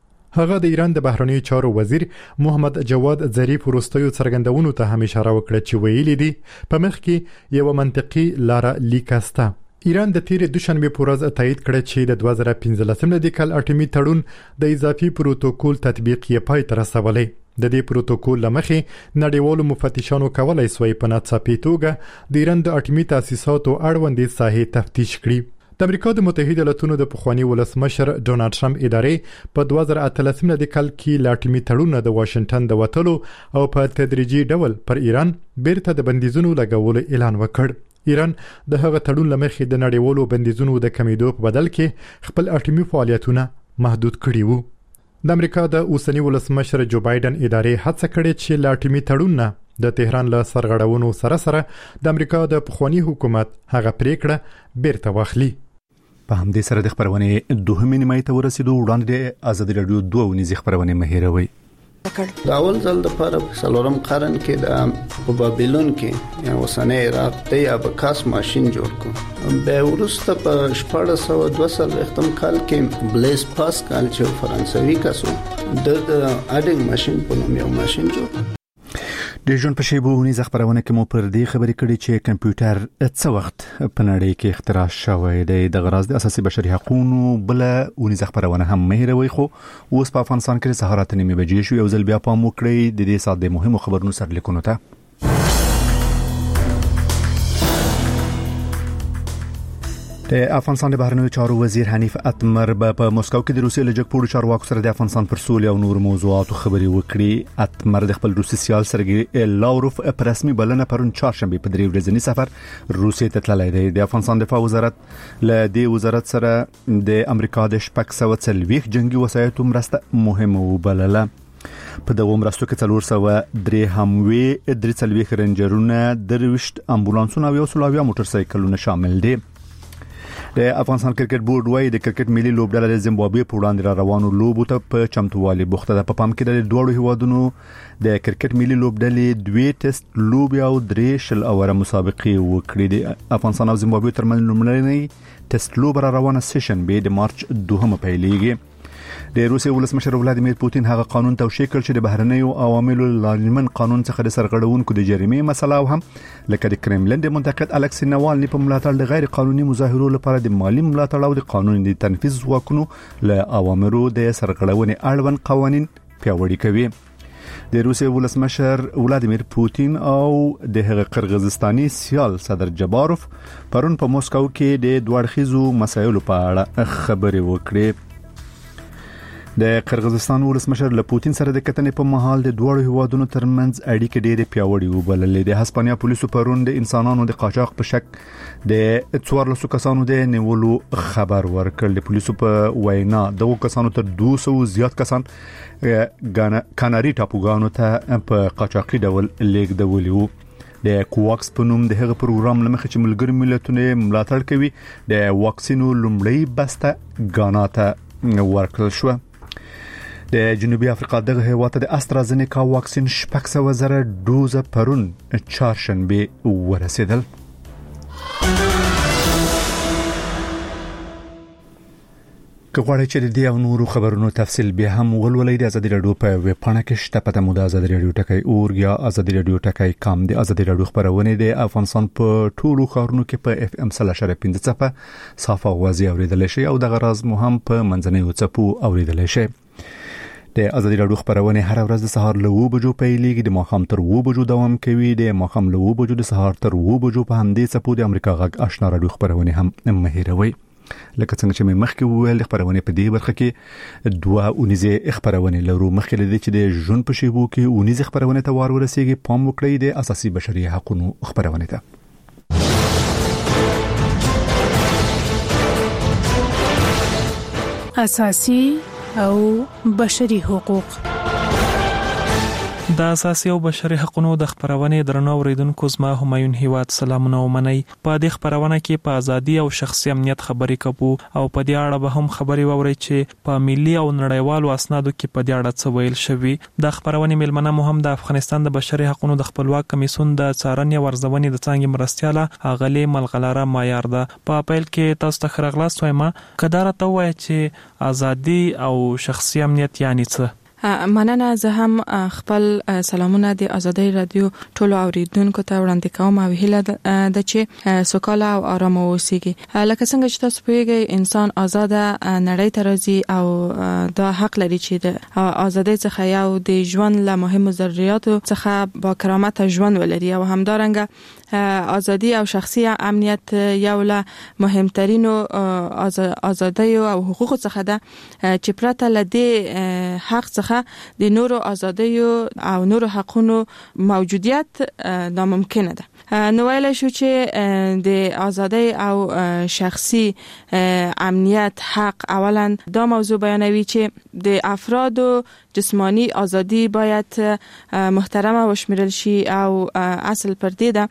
هغه د ایران د بهرنیو چارو وزیر محمد جواد ظریف وروستیو څرګندونو ته هم اشاره وکړه چې ویلي دي په مخ کې یو منطقي لار لیکاسته. ایران د تیر دوشنبه په ورځ تایید کړ چې د 2015 میلادي کال اټومي تړون د اضافي پروتوکول تطبیق یې پای ته رسولی. د دې پروتوکول لمخې نړیوالو مفتشانو کولای سوی په ناڅاپي توګه د ایران د اټومي تاسیساتو اړوندې ساحې تفتیش کړي. د امریکا د متحده ایالاتونو د پخوانی ولسمشر ډونالد ټرمپ ادارې په 2013 میلادي کال کې د اټومي تړون د واشنگټن د وټلو او په تدریجي ډول پر ایران بیرته د بندیزونو لګولو اعلان وکړ. ایران د هغه تړون لمخې د نړیوالو بندیزونو د کمیدو په بدل کې خپل اټومي فعالیتونه محدود کړي وو. د امریکا د اوسنی ولسمشر جو بایدن ادارې هڅه کړې چې له اټومي تړون نه د تهران له سرغړونو سره د امریکا د پخوانی حکومت هغه پریکړه بیرته واخلي. په همدې سره د خبرونه دوهمه نیمه ته ورسېدو. وړاندې د ازادي رادیو 2 ونیزي خبرونه مهیروي. د اول ځل د لپاره په 4م قرن کې د بابلون کې یا اوسنۍ عراق د ابکاس ماشين جوړ کړ. به ورسته په 1422 کال کې بلیس پاسکال چې فرانسوي کسو د اډینګ ماشين په نوم یو ماشين جوړ کړ. د ژوند په شیبو ونیزه خبرونه کې مو پر دې خبرې کړې چې کمپیوټر څه وخت په نړۍ کې اختراع شوی دی. د غراض د اساسي بشري حقوقو بل ونیزه خبرونه هم مهیروي. خو اوس په افغانستان کې سهار 8:30 بجې شو. یو ځل بیا پام وکړئ د دې ساعت د مهمو خبرونو سرلیکونو ته. د افغانستان د بهرنیو چارو وزیر حنیف اتمر په مسکو کې د روسیې له جګپوړو چارواکو سره د افغانستان پر سولې او نور موضوعاتو خبرې وکړې. اتمر د خپل روسي سیال سرګي لاوروف په رسمي بلنه پرون چهارشنبه په 3 ورځنی سفر روسیې ته تللی دی. د افغانستان دفاع وزارت له دې وزارت سره د امریکا د 640 جنگي وسایطو مرسته مهمه وبلله. په دغه مرستو کې 403 رنجرونه، 23 امبولانسونه او 100 موټر سایکلونه شامل دي. د افغانستان کرکټ بورډ وايي د کرکټ ملي لوبډله د زیمبابوې په وړاندې را روانو لوبو ته په چمتووالي بوخته ده. په پام کې د دوه هیوادونو د کرکټ ملي لوبډلې 2 ټیسټ لوبي او 3 شل اوره مسابقې وکړې. د افغانستان او زیمبابوې ترمنځ لومړنۍ ټیسټ لوب را روانه سیشن به د مارچ 2 پیلېږي. د روسیې ولسمشر ولادیمیر پوتین هغه قانون توشیح کړ چې د بهرنیو عواملو لازمن قانون څخه د سرغړونکو د جریمې مسله او هم لکه د کرملین د منتقد الکسی ناوالني په ملاتړ د غیر قانوني مظاهرو لپاره د مالی ملاتړ او د قانون د تنفيذ ځواکونو له عواملو د سرغړونې اړوند قوانين پیاوړي کوي. د روسیې ولسمشر ولادیمیر پوتین او د هغه قرغیزستاني سیال صدر جباروف پرون په مسکو کې د دوړخیزو مسایلو په اړه خبرې وکړې. د قرغیزستان ولسمشر له پوتین سره د کتنې په مهال د دوه هیوادونو ترمنځ اړیکې ډېرې پیاوړې وبللې. د هسپانیا پولیسو پرون د انسانانو د قاچاق په شک د 14 کسانو د نیولو خبر ورکړ. د پولیسو په وینا دغه کسانو تر 200 زیات کسان کاناري ټاپوګانو ته په قاچاقي ډول لیږدولي وو. د کوواکس په نوم د هغه پروګرام لمخې چې ملګری ملتونه ملاتړ کوي د واکسینو لومړی بسته غانا ته ورکړل شو. د جنوبي افریقا دغه هیواد ته د استرازینیکا واکسین 600,000 ډوزه پرون چهارشنبه ورسېدل. کغواړئ چې د دې او نورو خبرونو تفصیل به هم ولولئ د ازادي رادیو په ویب پاڼه کې شته. پته مو د ازادي رادیو ټکی اورګ یا ازادي رادیو ټکی کام. د ازادي رادیو خبرونه د افغانستان په ټولو ښارونو کې په اف ام 3.5 صفه صافه غوازی اوریدل شي او د غراز مو هم په منځنۍ چپو اوریدل شي. د ازادي رادیو خبرونه هر ورځ د سهار له 2 بجو پیلېږي، د ماښام تر 2 بجو دوام کوي، د ماښام له 2 بجو د سهار تر 2 بجو په همدې چپو د امریکا غږ آشنا رادیو خبرونه هم مهیروي. لکه څنګه چې مخکې وویل خبرونه په دې برخه کې 2 اونیزه خبرونه لرو. مخکې لدی چې د ژوند په شیبو کې اونیزه خبرونه ته وار ورسیږي. پام وکړئ د اساسي بشري حقوقو خبرونه ته. اساسي او بشري حقوق. د اساسي او بشري حقوقو د خبرونه درنو اوریدونکو زما همایون هیواد سلامونه ومنئ. په دې خبرونه کې په ازادي او شخصي امنیت خبرې کوو او په دې اړه به هم خبرې ووري چې په ملي او نړیوالو اسنادو کې په دې اړه څه ویل شوی. د خبرونه ملمنه مهم د افغانستان د بشري حقوقو د خپلواک کمیسیون د څارنې او ارزونې د څنګه مرستياله اغلی ملغلره معیار ده. په پیل کې تاسو ته خرغلاس وایم کدار ته وایي چې ازادي او شخصي امنیت یعنی څه. مننه. زه هم خپل سلامونه د ازادي رادیو ټولو اوریدونکو ته وړاندې کوم او هیله ده چې سوکاله او آرام اوسئ. لکه څنګه چې تاسو پوهیږئ انسان آزاد نړۍ ته راځي او دا حق لري چې د ازادۍ څخه یو د ژوند له مهمو ضرورتو څخه با کرامت ژوند ولري او همدارنګه ازادي او شخصي امنیت یو له مهمترینو ازادۍ او حقوقو څخه ده چې پرته له دې حق څخه د نورو ازادیو او نورو حقونو موجودیت ناممکنه ده. نو ویل شو چې د ازادۍ او شخصي امنیت حق اولا دا موضوع بیانوي چې د افرادو جسمانی ازادي باید محترمه وشمیرل شي او اصل پر دې ده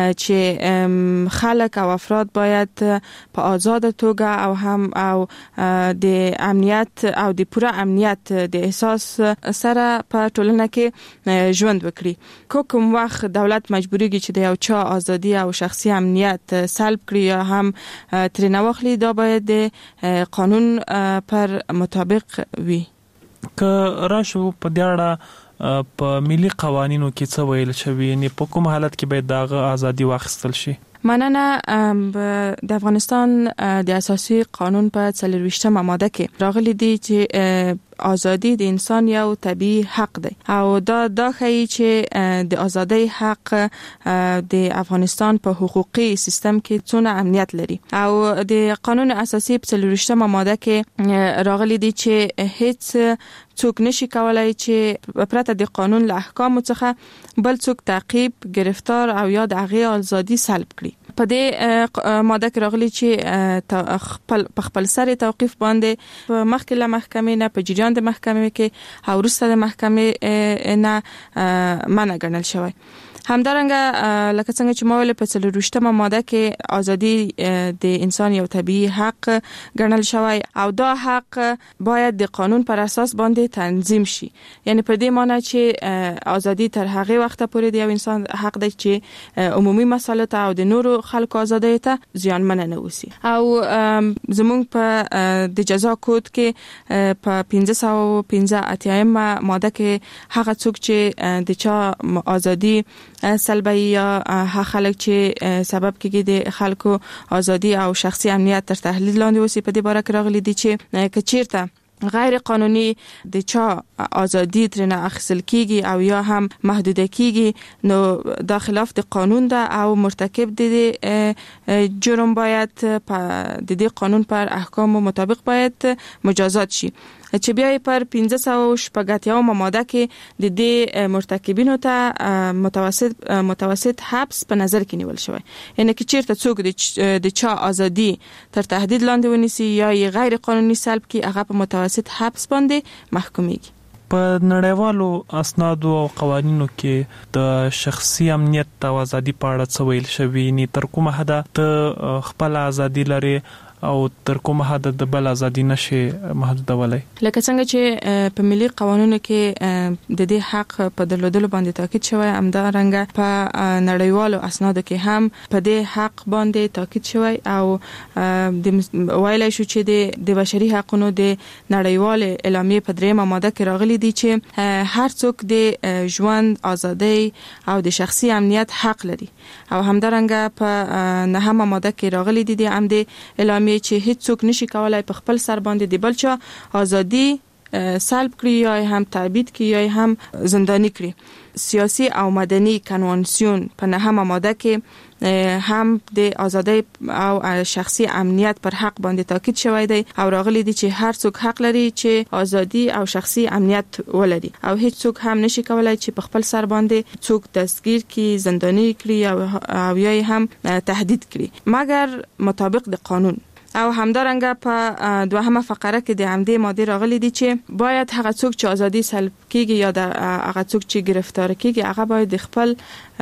چې خلک او افراد باید په آزاده توګه او هم او د امنیت او د پوره امنیت د احساس سره په ټولنه کې ژوند وکړي. کوم وخت دولت مجبوریږي چې د یو چا ازادي او شخصي امنیت سلب کړي یا هم ترې نه واخلي، دا باید د قانون پر مطابق وي. که راشو په دې اړه په ملي قوانینو کې څه ویل شوی، یعنی په کوم حالت کې باید دغه ازادي واخیستل شي؟ مننه. د افغانستان د اساسي قانون په 24 ماده کې راغلي دي چې ازادي د انسان یو طبيعي حق دی او دا ښیي چې د ازادۍ حق د افغانستان په حقوقي سیستم کې څونه اهمیت لري او د قانون اساسي په 24 ماده کې راغلي دي چې هیڅ څوک نشي کولای چې پرته د قانون له احکامو څخه بل څوک تعقیب، گرفتار او یا د هغه ازادي سلب کړي. په دې ماده کې راغلي چې خپل سره توقيف باندې په مخکې له محکمې نه په جریان د محکمې کې او وروسته د محکمې نه منع ګڼل شوی. همدارنګه لکه څنګه چې ما ویل په 24 ماده کې ازادي د انسان یو طبيعي حق ګڼل شوی او دا حق باید د قانون پر اساس باندې تنظیم شي. یعنی په دې معنی چې ازادي تر هغه وخت پورې د یو انسان حق دی چې عمومي مسایلو ته او د نورو خلکو ازادۍ ته زیانمن نه وسی. او زموږ په د جزا کود کې په 515 ماده کې هغه څوک چې د چا ازادي سلبي یا خلک چې سبب کېږي د خلکو ازادي او شخصي امنیت تر تحلیل لاندې وسی، په دې باره کې راغلي دي چې کچیرته غیر قانوني د چا ازادي ترنه اخیستل کیږي او یا هم محدوده کیږي، نو دا خلاف د قانون ده او مرتکب د جرم باید په د دې قانون پر احکام مطابق باید مجازات شي. چې بیا پر 580 ماده کې د دې مرتکبینو ته متوسط حبس په نظر کې نیول شوی. یعنی چې چیرته څوک د چا ازادي تر تهدید لاندې ونیسي یا غیر قانوني سلب کی، هغه په متوسط حبس باندې محکومیږي. په نړیوالو اسنادو او قوانینو کې د شخصي امنیت او ازادي په اړه څه ویل شوی؟ ني تر کومه حد ته خپل ازادي لري او تر کومه حد د بل ازادي نشي محدودولای؟ لکه څنګه چې په ملي قوانینو کې د دې حق په درلودلو باندې تاکید شوی، همدارنګه په نړیوالو اسنادو کې هم په دې حق باندې تاکید شوی او د ویلای شو چې د بشري حقوقو د نړیوال اعلامیه په 3 ماده کې راغلي دي چې هر څوک د ژوند ازادي او د شخصي امنیت حق لري او همدارنګه په 9 ماده کې راغلي دي د عمد اعلامیه چې هیڅ څوک نشي کولای په خپل سر باندې د بل چا ازادي سلب کړي یا هم تعبید کړي یا هم زندانی کړي. سیاسی او مدني کنوانسیون په 9 ماده کې هم د ازادي او شخصي امنیت پر حق باندې تاکید شوی دی او راغلي دي چې هر څوک حق لري چې ازادي او شخصي امنیت ولري او هیڅ څوک هم نشي کولای چې په خپل سر باندې څوک دستگیر کړي، زندانی کړي او یا هم تهدید کړي مګر مطابق د قانون. او همدارنګه په 2 فقره کې د عمدی ماده راغلي دي چې باید هغه څوک چې ازادي سلب کیږي یا د هغه څوک چې گرفتار کیږي هغه باید خپل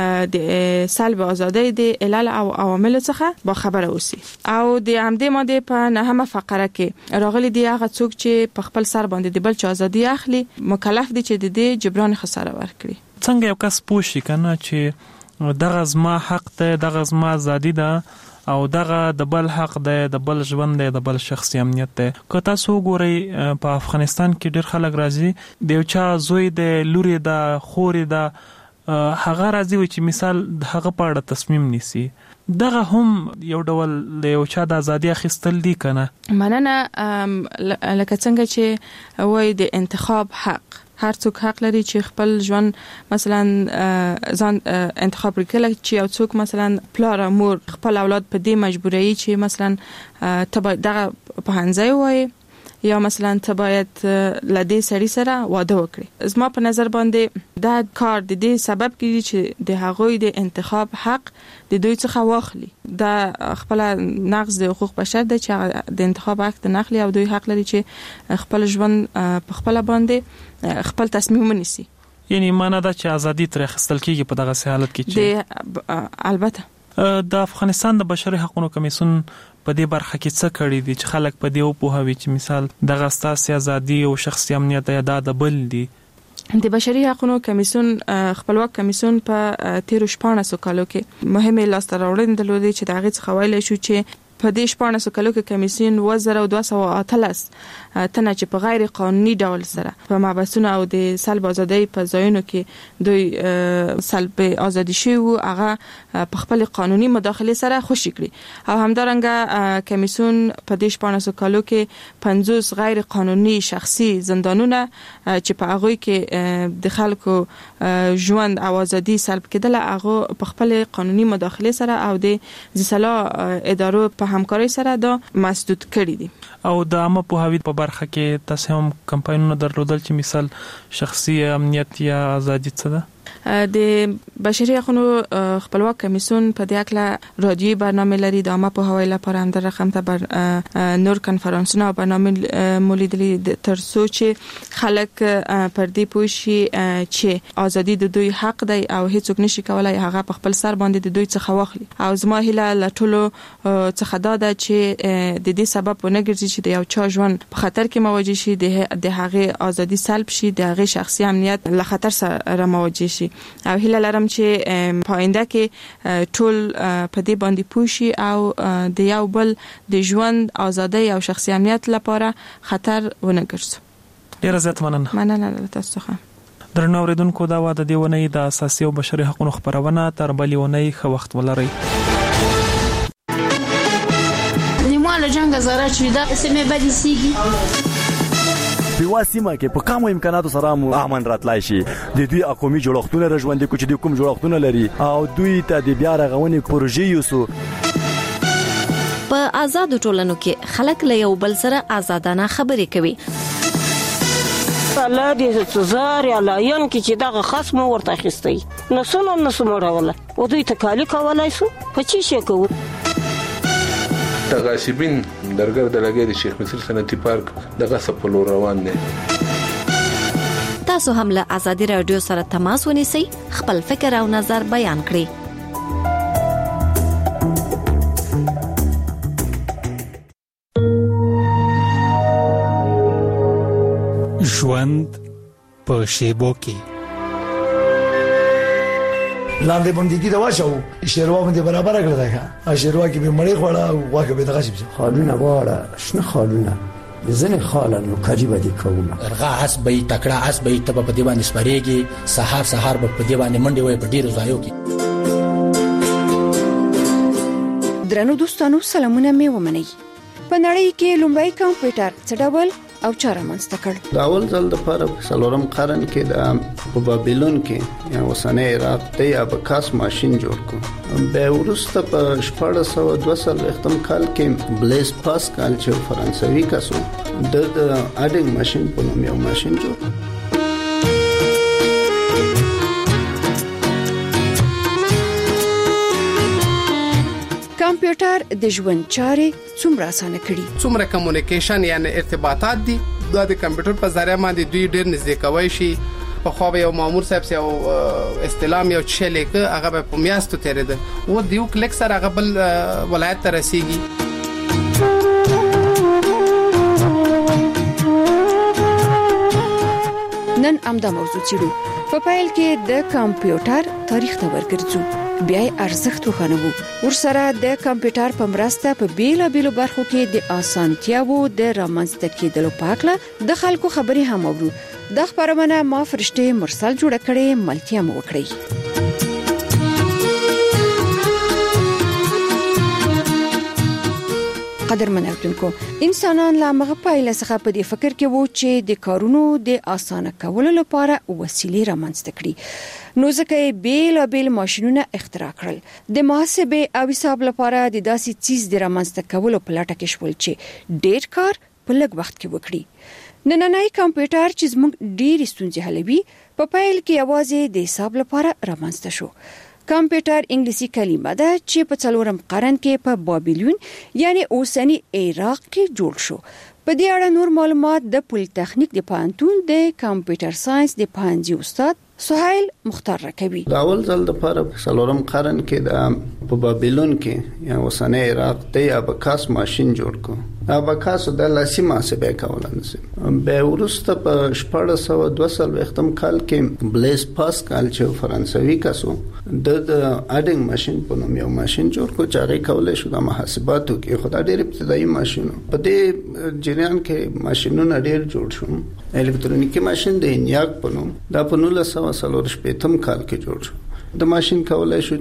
د سلب ازادي د علل او عوامل څخه با خبره اوسي. او د عمدی ماده په 9 فقره کې راغلي دي هغه څوک چې په خپل سر باندې د بل چا ازادي اخلي مکلف دي چې د جبران خساره ورکړي. څنګه یو کس پوښي کنه چې دغه زما حق ته، دغه زما ازادي ده او دغه د بل حق دی، د بل ژوند دی، د بل شخصي امنیت دی. که تاسو ګورئ په افغانستان کې ډېر خلک راځي د یو چا زوی دی، لوري ده، خوري ده، هغه راځي چې مثال هغه په اړه تصمیم نیسي. دغه هم یو ډول د یو چا د ازادي اخیستل دي کنه؟ مننه. لکه څنګه چې وای د انتخاب حق، هر څوک حق لري چې خپل ژوند مثلا ځان انتخاب وکړي. چې یو څوک مثلا پلار مور خپل اولاد په دې مجبوري چې مثلا ته دغه په هنځي وای یا مثلا ته باید لدې سړي سره واده وکړي. زما په نظر باندې دا کار د دې سبب کیږي چې د هغوی د انتخاب حق د دوی څخه واخلي. دا خپل نقض د حقوق بشر د چې د انتخاب حق د نخلي او دوی حق لري چې خپل ژوند په خپل باندې خپل تصمیم ونیسي. یعنی معنا دا چې ازادي تر اخیستل کیږي په دغه حالت کې چې البته د افغانستان د بشري حقوقو کمیسیون په دې برخه کې څه کړی دي چې خلک په دې وپوهوي چې مثال دغه ستاسو ازادي او شخصي امنیت یا د بل دي. د بشري حقوقو کمیسیون خپلواک کمیسیون په 13 کالو کې مهمه لاسته راوړنې درلودې چې د هغه څخه ویل شو چې په دې 14 کالو کې کمیسیون 2218 تنه چې په غیر قانوني ډول سره په محبسونو او د سلب ازادۍ په ځایونو کې دوی سلب ازادي شي او هغه په خپل قانوني مداخله سره خوشی کړي. او همدارنګه کمیسیون په دې 14 کالو کې 50 غیر قانوني شخصي زندانونه چې په هغه کې د خلکو ژوند او ازادي سلب کېدل هغه په خپل قانوني مداخله سره او د ځلا ادارو په همکاري سره دا مسدود کړی دي. او د عامه پوهاوی په برخه کې تاسو هم کمپاینونه درلودل چې مثال شخصي امنیت یا ازادي څه ده؟ د بشري حقوقو خپلواک کمیسیون په دې اړه رادیوي برنامه لري. د عامه پوهاوی لپاره هم د رقم ته نور کنفرانسونه او برنامه مولیدلي تر څو چې خلک پر دې پوه شي چې ازادي د دوی حق دی او هیڅوک نشي کولای هغه په خپل سر باندې د دوی څخه واخلي. او زما هیله لټولو څخه دا ده چې د دې سبب ونه ګرځي چې د یو چا ژوند په خطر کې مواجه شي، د هغه ازادي سلب شي، د هغه شخصي امنیت له خطر سره مواجه شي. او هیله لرم چې پاینده کې ټول په دې باندې پوښي او د یو بل د ژوند ازادي او شخصي امنیت لپاره خطر ونه ګرځي. ډیره زیات مننه تاسو څخه. درنو اوریدونکو دا واده دی ونی د اساسي او بشري حقوقو خبرونه تر بلې ونی خو وخت ولري. نیمه جنگ زاره چې دا سمې بدی سیږي په واسمه کې په کومو امکاناتو سره امن راتلای شي. د دوی اقومي جوړښتونه رژوندې کوي چې د کوم جوړښتونه لري او دوی ته د بیا رغونې پروژې یوسو. په آزاد ټولنو کې خلک له یو بل سره آزادانه خبرې کوي. الله دې سزار یا لاین کې چې دغه خصم ورته اخیستي نو سمو راوله او دوی تکالی کولای شو په چی شي کوو. تغاصبین درګر د لګي د شیخ مصر صنعتي پارک دغه سپلو روان دي. تاسو هم له آزادي رادیو سره تماس ونیسئ، خپل فکر او نظر بیان کړئ. ژوند په شیبو کې لاندې باندې کی دا واچو شیروا باندې برابر کړل دا شیروا کې به مړې خوړه او واګه به دغه شي خالونه واړه شنه خالونه ځنه خالن کجیبه دي کومه ارغا اس به تکړه اس به ته په دې باندې سپریږي سحر به په دې باندې منډي وای په ډیرو ځایو کې. درنو دوستانو سلامونه مې ومنئ. په نړۍ کې لومړی کمپیوټر څه ډول او چاره منځته کړ؟ د اول ځل د لپاره په څلورم قرن کې د بابلون کې یا اوسنۍ عراق د اباکاس ماشين جوړ کړ. به ورسته په 1422 کال کې بلیز پاسکال چې فرانسوي کسو د اډینګ ماشين په نوم یو ماشين جوړ کړ. کمپیوټر د ژوند چارې څومره اسانه کړي؟ څومره کمیونیکیشن یعنی ارتباطات دي د کمپیوټر په ذریعہ باندې دوی ډېر نږدې کوي شي. په خو به یو مامور صاحب او استلام یو چې لیکه هغه په میاشتو تیرېده او دیو کلیک سره هغه بل ولایت ته رسیږي. نن امدا موضوع چیرو په پایل کې د کمپیوټر تاریخ ته ورګرځو، بیا ارزښت وخنوو. ورسره د کمپیوټر په مرسته په بیلابیلو برخو کې د اسانتیاو د رامنځته کېدلو په اړه د خلکو خبرې هم اورو. د خبرونه ما فرشته مرسل جوړ کړي، ملتیا مو وکړي. قدرمن اوریدونکو، انسانان لا مغه پایله څخه په دې فکر کې وو چې د کارونو د اسانه کولو لپاره وسیلې رامنځته کړي. نو ځکه بیل ماشينونه اختراع کړل. د محاسبه او حساب لپاره د داسې چیز د رامنځته کولو په لټه کې شول چې ډېر کار په لږ وخت کې وکړي. نننۍ کمپیوټر چې زموږ ډېری ستونزې حلوي په پیل کې یوازې د حساب لپاره رامنځته شو. کمپیوټر انګلیسي کلمه ده چې په 4م قرن کې په بابلیون یعنی اوسنی عراق کې جوړ شو. په دې اړه نور معلومات د پولیټیکنیک د پوهنتون د کمپیوټر ساينس د پوهنځي استاد سهیل مختار راکوي. د اول ځل د لپاره په 4م قرن کې په بابلیون کې یا اوسنی عراق د اباکاس ماشين جوړ کو. اباکاس د لاسي محاسبه کولای به ورسته په 1422 کال کې بلیس پاسکال چې فرانسوي کسو د اډینګ ماشين په نوم یو ماشين جوړ کو چې هغه کولای شو د محاسباتو کې خدای ډېر ابتدایي ماشين په دې جریان کې ماشينونه ډېر جوړ شو. الکترونیکی ماشين د انیاک په نوم د 1945 کال کې جوړ شو. د ماشين کولای شو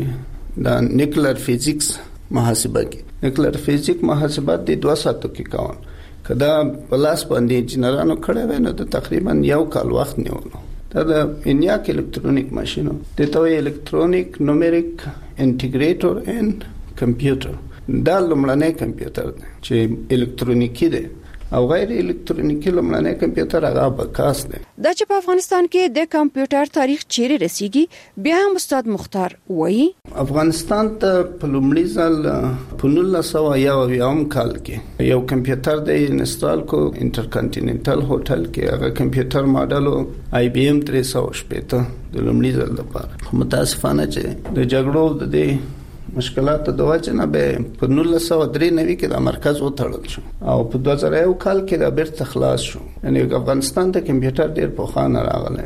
چې د نیوکلیر فزیکس محاسبه کې نیوکلیر فزیک محاسبات د 2 ساعتو کې کول کدا پلاس باندې انجنیرانو کړه ویني د تقریبا یو کال وخت نیولو. دا د انیاک الکترونیک ماشینو د توې الکترونیک نومریک انټیګریټر اند کمپیوټر دا لومړنی کمپیوټر دی چې الکترونیکی دی او غیر الکترونیکی لومړنی کمپیوټر هغه اباکاس دی. دا چې په افغانستان کې د کمپیوټر تاریخ چیرې رسیږي بیا هم استاد مختار وایي افغانستان ته په لومړي ځل په 1901 کال کې یو کمپیوټر د انسټال کو انټرکانټیننټل هوټل کې هغه کمپیوټر ماډل IBM 360 د لومړي ځل لپاره متاسفانه چې د جګړو د مشکلات د وجه نه به په 1993 کې د مرکز وټړل شو او په 2001 کال کې د بیرته خلاص شو. یعنی افغانستان ته کمپیوټر ډیر په خانه راغلی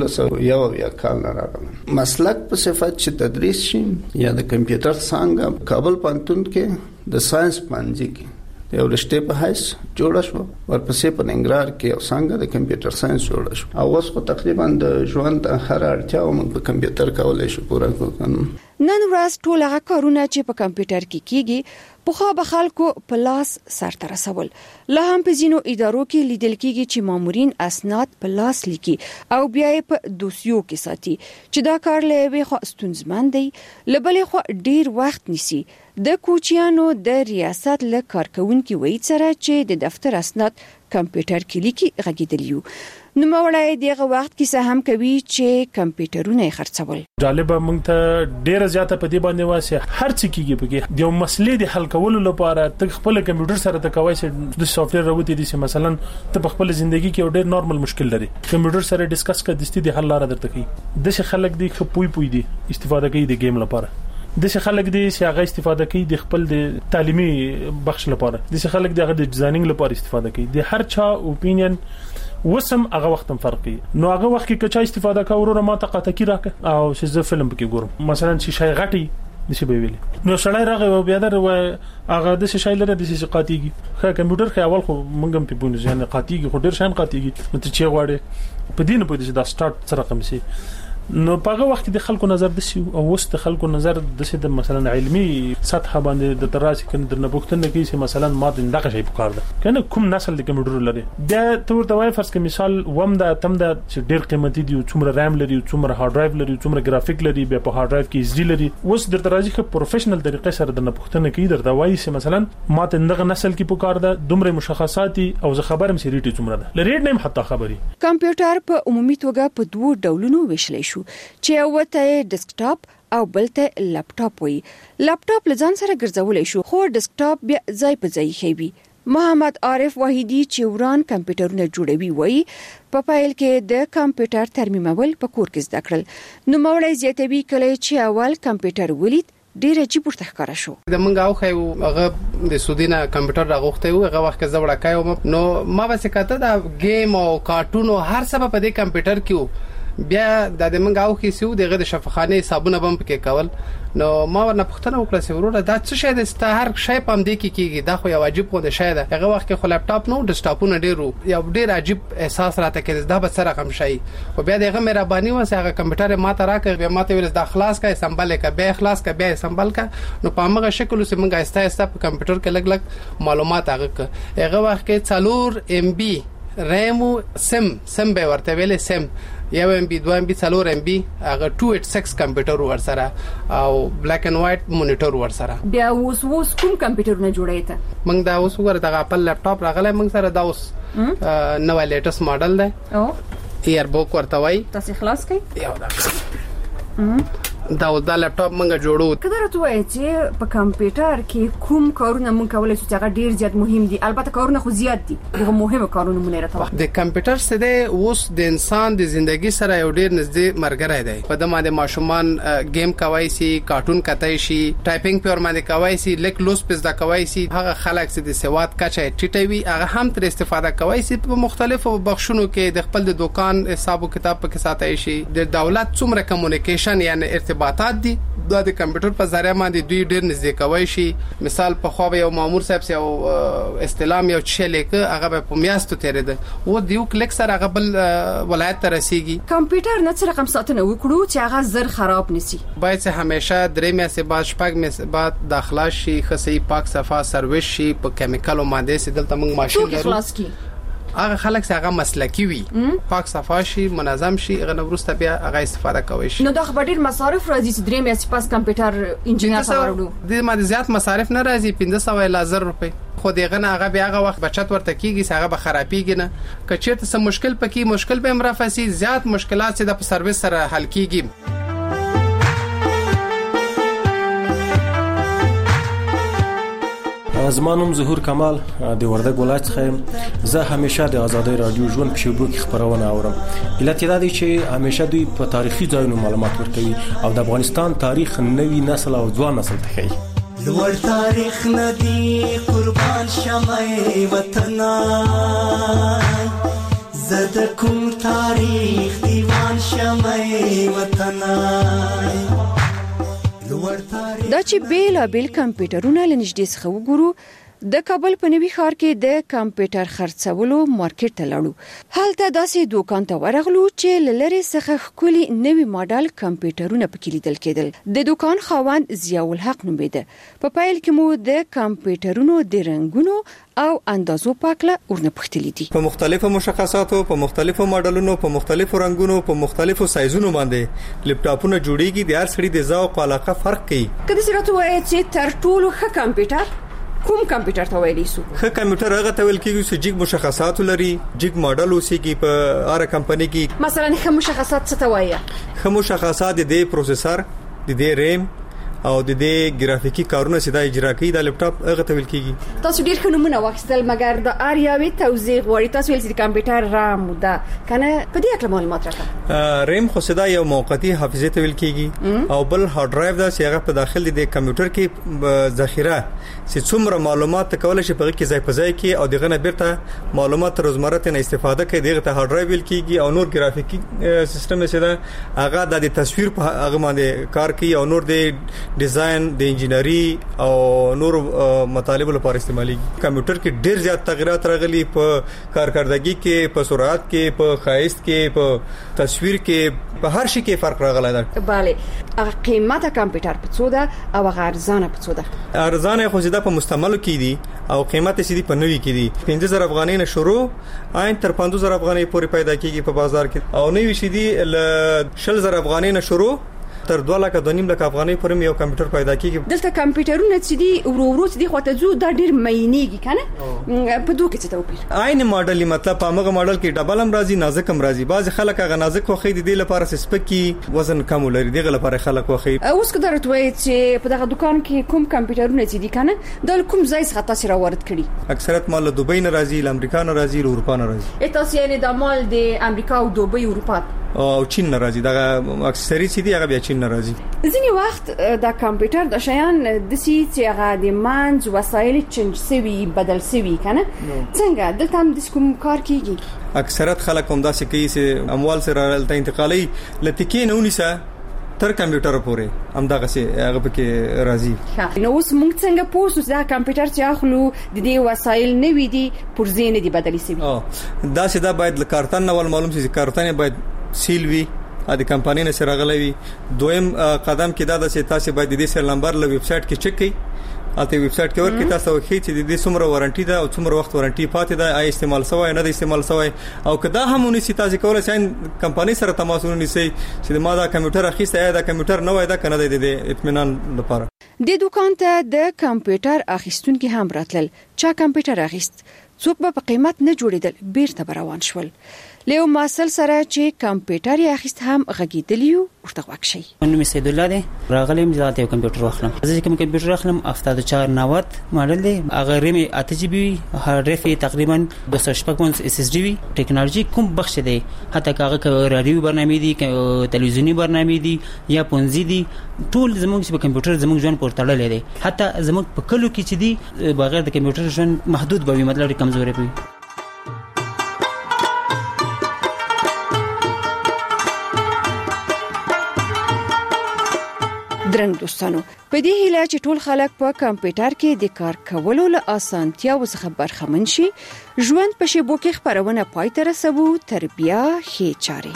1901 کال راغلی. مسلک په صفت چې تدریس شي یا د کمپیوټر څنګه کابل پوهنتون کې د ساينس پوهنځي کې یو رشته په هیڅ جوړ شو ورپسې په ننګرهار کې یو څنګه د کمپیوټر ساينس جوړ شو او اوس په تقریبا د ژوند هر اړتیا موږ په کمپیوټر کولای شو پوره کوو. نن ورځ ټول هغه کارونه چې په کمپیوټر کې کیږي په خو به خلکو په لاس سرته رسول. لا هم په ځینو ادارو کې لیدل کیږي چې مامورین اسناد په لاس لیکي او بیا یې په دوسیو کې ساتي چې دا کار له یوې خوا ستونزمن دی لبلې خو ډیر وخت نیسي. د کوچیانو د ریاست له کارکونکو وایي سره چې د دفتر اسناد کمپیوټر کې لیکي غږیدلیو. نو مولای دغه وخت کې هم کوي چې کمپیوټرونه خرڅول. جالب مونږ ته ډیره زیاته په دې باندې واسه هر څه کیږي په یو مسلې د حل کولو لپاره ته خپل کمپیوټر سره ته کوي چې د سافټویر راوتی دي چې مثلا ته په خپل ژوندۍ کې یو ډیر نارمل مشکل لري کمپیوټر سره ډیسکس کړه د حل لاره درته کوي. د څه خلک دي خپوي دي استفاده کوي د گیم لپاره د څه خلک دي چې هغه استفاده کوي د خپل د تعلیمي بخش لپاره د څه خلک دي هغه د ډیزاینینګ لپاره استفاده کوي. د هر چا اوپینین وسم هغه وخت فرقي نو هغه وخت کې کچا استفاده کوي ما ته قطه کی راکه او چې زه فلم پکې ګورم مثلا چې شای غټي نشي به ویلي نو سړی راغی بیا در هغه د شای لري د شي قاتيږي خو کمپیوټر خو اول خو مونږ هم په بونځ یعنی قاتيږي خو ډیر شان قاتيږي نو ته چې غواړي په دین په دې دا سٹارټ سره رقم شي نو په هغه وخت د خلکو نظر د سی او وست خلکو نظر د مثلا علمي سطح باندې د تراسي کنه د نبوختنه کې چې مثلا ما دغه شی پکار ده کنه کوم نسل د کمپیوټر لري دا تور د وای فرض کې مثال وم دا تم دا چې ډیر قیمتي دي څومره رام لري څومره هارد ډرایو لري څومره ګرافیک لري به په هارد ډرایو کې اس ډي لري وس د تراسي کې پروفیشنل طریقې سره د نبوختنه کې درته وای چې مثلا ما دغه نسل کې پکار ده دومره مشخصاتي او زه خبرم سریټي څومره ده لریډ نیم حتی خبري. کمپیوټر په عمومي توګه په دوه ډولونو ویشل شو چې وته ډیسکټاپ او بلته لپټاپ وي. لپټاپ لزان سره ګرځولای شو خو ډیسکټاپ بیا ځای په ځای خېبي. محمد عارف وحیدی چې وران کمپیوټرونه جوړوي وایي په پایل کې د کمپیوټر ترمیمول په کور کې زده کړل نو مولای زیاتوي کله چې اول کمپیوټر ولید ډیر عجیب ورته ښکارا شو. د منګه او خو هغه د سودینه کمپیوټر راغوخته و هغه وخت زوړه کایو نو ما به څه د گیم او کارټون او هر څه په دې کمپیوټر کې بیا د منګه او کې سیو دغه د شفاخانه صابونه بم پکې کول نو ما ورنه پښتنه وکړه چې وروره دا څه شی د ستهر شی پم دی کیږي دا خو یو عجیب خو د شی ده هغه وخت کې خو لپټاپ نو ډیسکټاپونه ډیرو یو ډیر عجیب احساس راته کې دا به سره کم شي او بیا دغه مهرباني وسه هغه کمپیوټر ما ته راکړ ما ته ویل دا خلاص کا سمبل کا به خلاص کا به سمبل کا نو په هغه شکل سره موږ استا په کمپیوټر کې لګ معلومات هغه وخت کې 4 MB ریم سم به ورته ویل سم یو ام بي 2 ام بي 4 ام بي هغه 286 کمپیوټر ورسره او بلیک اینڈ وایټ مانیټر ورسره. بیا اوس کوم کمپیوټرونه جوړی ته موږ دا اوس وګوره دا خپل لپټاپ راغلی موږ سره دا اوس نو لیټست ماډل دی او ایئر بوک ورته وای تاسو خلاص کړئ یو دا لپټاپ موږ جوړو. کله راته وای چې په کمپیوټر کې کوم کارونه موږ کولای شو چې هغه ډیر زیات مهم دي. البته کارونه خو زیات دي هغه مهمه کارونه مونږ راته د کمپیوټر سره اوس د انسان د ژوندۍ سره یو ډیر نږدې مرګره دی. په دمه د ماشومان گیم کوي سي کارټون کتای شي ټایپینګ پر باندې کوي سي لیک لوس پز دا کوي سي هغه خلک چې د سواد کچه ټیټوي هغه هم تر استفاده کوي سي په مختلفو بخښونو کې د خپل د دکان حساب او کتاب په کې ساتي شي. د دولت څومره کمیونیکیشن یعنی ارتباطات دي دا د کمپیوټر په ذریعہ باندې دوی ډیر نږدې کوي شي. مثال په خو یو مامور صاحب سي او استلام یو چې لیکه هغه په میاشتو تیرېده و دیو کلیک سره هغه بل ولایت ته رسیږي. کمپیوټر نه څه رقم ساتنه وکړو چې هغه زر خراب نشي. باید چې همیشه درې میاشتې بعد شپږ میاشتې بعد داخله شي خصي پاک صفه سرویس شي په کیمیکل او ماده سي دلته موږ ماشين لرو. هغه خلک چې هغه مسلکی وي پاک صفه شي منظم شي هغه نورسته بیا هغه استفاده کوي شي. نو دا خبر مصارف راځي چې درې میاشتې پاس کمپیوټر انجینر سره ورو د ماده زیات مصارف نه راځي 1500 روپے خو دغه نه هغه بیا هغه وخت بچت ورته کیږي چې هغه به خرابېږي نه کچېته څه مشکل پکې مشکل به امرافسي زیات مشکلات چې د سرویس سره حل کیږي. زمانم ظهور کمال د وردګ ولایت څخه زه همیشه د آزادۍ رادیو ژوند په شبکو کې خبرونه اورم. علت دا دی چې همیشه دوی په تاریخي ځایونو معلومات ورکوي او د افغانستان تاریخ نوی نسل او ځوان نسل ته ښيي. لوړ تاریخ ندی قربان شمه وطن زد کوم تاریخ دیوان شمه وطن. دا چې بیل کمپیوټرونه لنږدې څخه وګورو د کابل په نوي ښار کې د کمپیوټر خرڅولو مارکیټ ته لاړو. هلته داسې دوکان ته ورغلو چې لری څخه خولي نوي ماډل کمپیوټرونه پکې لیدل کېدل. د دوکان خاوند ضیاء الحق نومېده. په پایل کې مو د کمپیوټرونو د رنگونو او اندازو پاکله ورنه پختلې دي. په مختلفو مشخصاتو په مختلفو ماډلونو په مختلفو رنگونو په مختلفو سایزونو باندې لپټاپونه جوړیږي. د هر سړي د ذوق او علاقه فرق کوي. کله چې راته وایي چې تر ټولو ښه کمپیوټر کوم کمپیوټر ته ویلی سو؟ ښه کمپیوټر هغه ته ویل کېږي چې جګ مشخصات لري جګ ماډل اوسېږي په هر کمپنۍ کې. مثلا ښه مشخصات څه ته وایي؟ ښه مشخصات د پروسیسور د ریم او د ګرافیکي کارونه سیده اجرا کوي. د لپټاپ هغه ته ویل کېږي. تاسو ډیر ښه نمونه واخیستل مګر د اریاوي توضیح غواړي. تاسو ویل چې د کمپیوټر رام ده کنه په دې اړه معلومات راکړه. ریم خو سیده یو موقتی حافظه ته ویل کېږي او بل هارد ډرایو ده چې هغه په داخل د کمپیوټر کې ذخیره چې څومره معلومات کولای شي په کې ځای په ځای کې او دغه نه بیرته معلومات روزمره ته استفاده کوي. دغه ته هارد ډرایو ویل کېږي او نور ګرافیکي سیستم سیده هغه د تصویر په هغه باندې کار کوي او نور د ډیزاین د انجینری او نور مطالب لپاره استعمالي. کمپیوټر کې ډیر زیات تغیرات راغلي په کارکردګي کې په سرعت کې په خایست کې په تصویر کې په هر شي کې فرق راغلی دی. bale هغه قیمته کمپیوټر په څو ده او هغه ارزانه په څو ده؟ ارزانه خو زیاده په مستعملو کې دي او قیمت یې سیدی په نوي کې دي. 15000 افغانۍ نه شروع عین تر 15000 افغانۍ پورې پیدا کیږي په بازار کې او نوي سیدی ل 10000 افغانۍ نه شروع تر 2,2,5 افغانۍ پورې یو کمپیوټر پیدا کیږي. دلته کمپیوټرونه چې دی ورو چې دی خواته زو دا ډیر مینیږي کنه په دوه کې څه توپیر؟ عین ماډل مطلب په هغه ماډل کې ډبل هم راځي نازک هم راځي. بعض خلک هغه نازک خوخي دي لپاره سپکی وزن کم لري دغه لپاره خلک خوخي. اوس که درته وایي چې په دغه دکان کې کوم کمپیوټرونه چې دي کنه د کوم ځای څخه تاسو راوړت کړي؟ اکثریت مال دوبۍ نه راځي امریکا نه راځي اروپا نه راځي. تاسو یې د مال د امریکا او دوبۍ اروپا او چین نه راځي. دا اکثریت چې دی هغه بیا چین نه راځي. ځینې وخت د کمپیوټر د شیان د سي چې هغه د منځ وسایل چنج سوي بدل سوي کنه څنګه دلته هم د کوم کار کیږي؟ اکثریت خلک هم داسې کوي چې اموال سره دلته انتقالي لته نه ونیسه تر کمپیوټر پورې هم دغه سي هغه پکې راځي. نو اوس موږ څنګه پوسو دا کمپیوټر چې اخلو د دې وسایل نه وي دي پرځین دي بدلی سوي دا سیده باید کارتن نو معلوم شي کارتن باید سیل وي د کمپنۍ نه سره غلوي. دویم قدم کې دا د تاسو باید د دې سر نمبر له ویب سټ کې چک کړئ البته ویب سټ کې ورکې تاسو وخی چې د دې څومره وارنټي ده او څومره وخت وارنټي پاتې ده، آی استعمال سوی نه د استعمال سوی، او کدا همونی سي تاسو کولای شئ کمپنی سره تماس ونیسئ چې ما دا کمپیوټر اخیسته یا دا کمپیوټر نوې ده کنه د اطمینان لپاره. د دوکان ته د کمپیوټر اخیستونکو هم راتلل، چا کمپیوټر اخیست، څوک به په قیمت نه جوړیدل، بیرته روان شول. له ماسل سره چې کمپیوټر یې اخیست هم غږیدلیو ورته وکشي. نو می سید الله دی راغلم ځاته یو کمپیوټر واخلم. زه کوم کمپیوټر واخلم 7490 ماډل دی، هغه ریم 8 جی بی، هارد ډرایو تقریبا 256 اس اس ډی وی، ټیکنالوژي کوم بخش دی، حتی هغه رادیو برنامه دي، تلویزیونی برنامه دي یا پونزي دي، ټول زموږ په کمپیوټر زموږ ژوند پورته تړلې دي. حتی زموږ په کلو کې چې دي بغیر د کمپیوټر ژوند محدود به وي، مطلب کمزوري وي. درنګ دوستانو، په دې هیله چې ټول خلک په کمپیوټر کې د کار کولو له اسانتیاو څخه برخمن شي، ژوند په شیبو کې خبرونه پای ته رسوو. تربیه ښې چارې.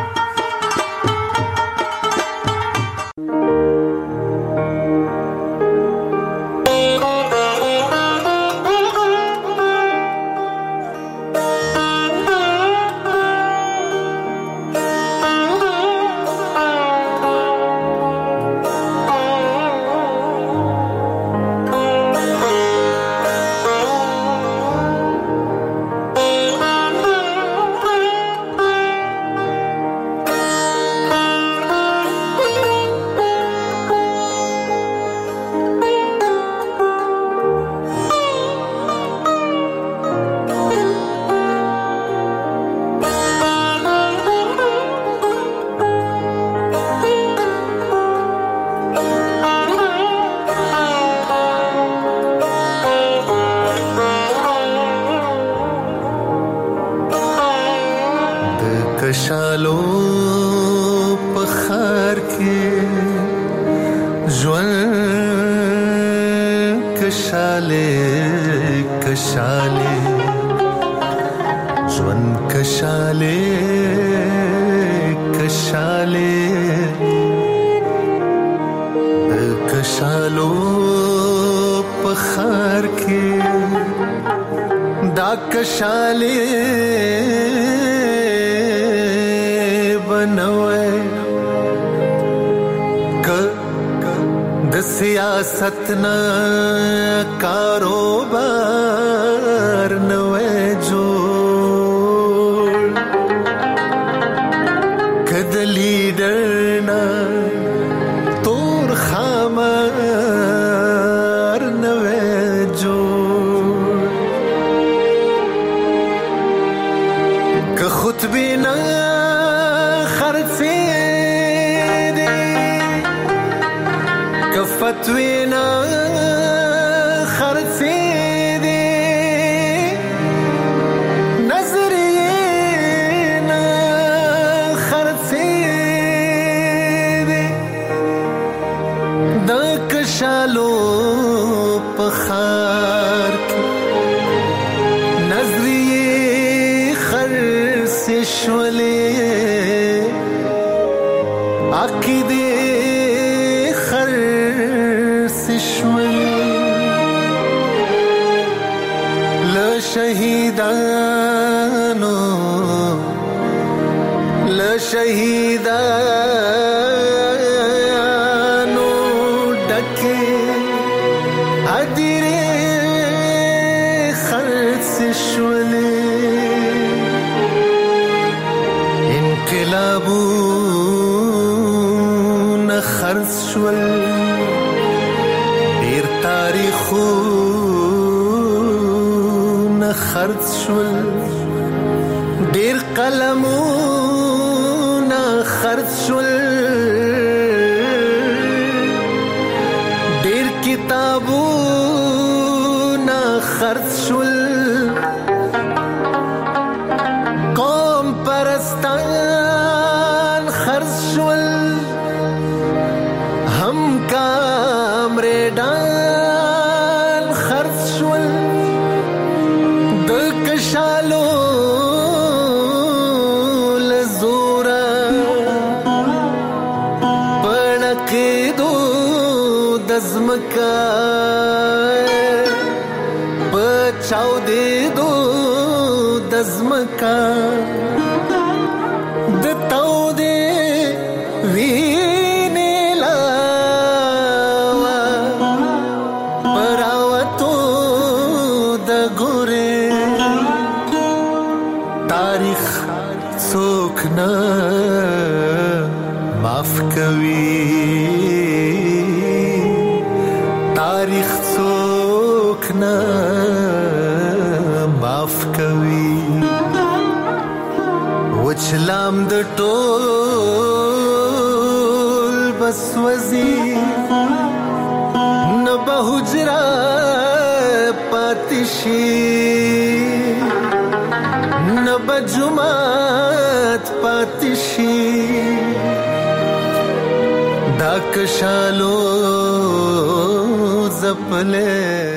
کشالو پخار کې ژوند کشاله کشاله ژوند کشاله کشاله کشالو پخار کې دا کشاله بنوے د سیاست نه کاروبار نوے جوړ کد لیډر نه تور خامار نوے جوړ که خطبه نه فتوینا خرڅې دي نظریه نه خرڅې دي د کشالو په خار کې نظریه خرڅې شولې عقیده شهیدانو لشهیدانو ډکه ادیره خرڅ شولې انقلابونه خرڅ شول ډیر تاریخو خرڅ شول ډیر قلمونه خرڅ شول ډیر کتابونه خرڅ شول قوم پرستان خرڅ شول هم کامریدان خرڅ شول کشالو لزورا پړکې دو دزمکا چاودې دو دزمکا د تاودې وینې لاوا پراوتو د ګورې تاریخ څوک نه معاف کوي تاریخ څوک نه معاف کوي وچلام د ټول بس وزي نه به حجره پاتشي نه به جماعت پاتشي دا کشالو زپله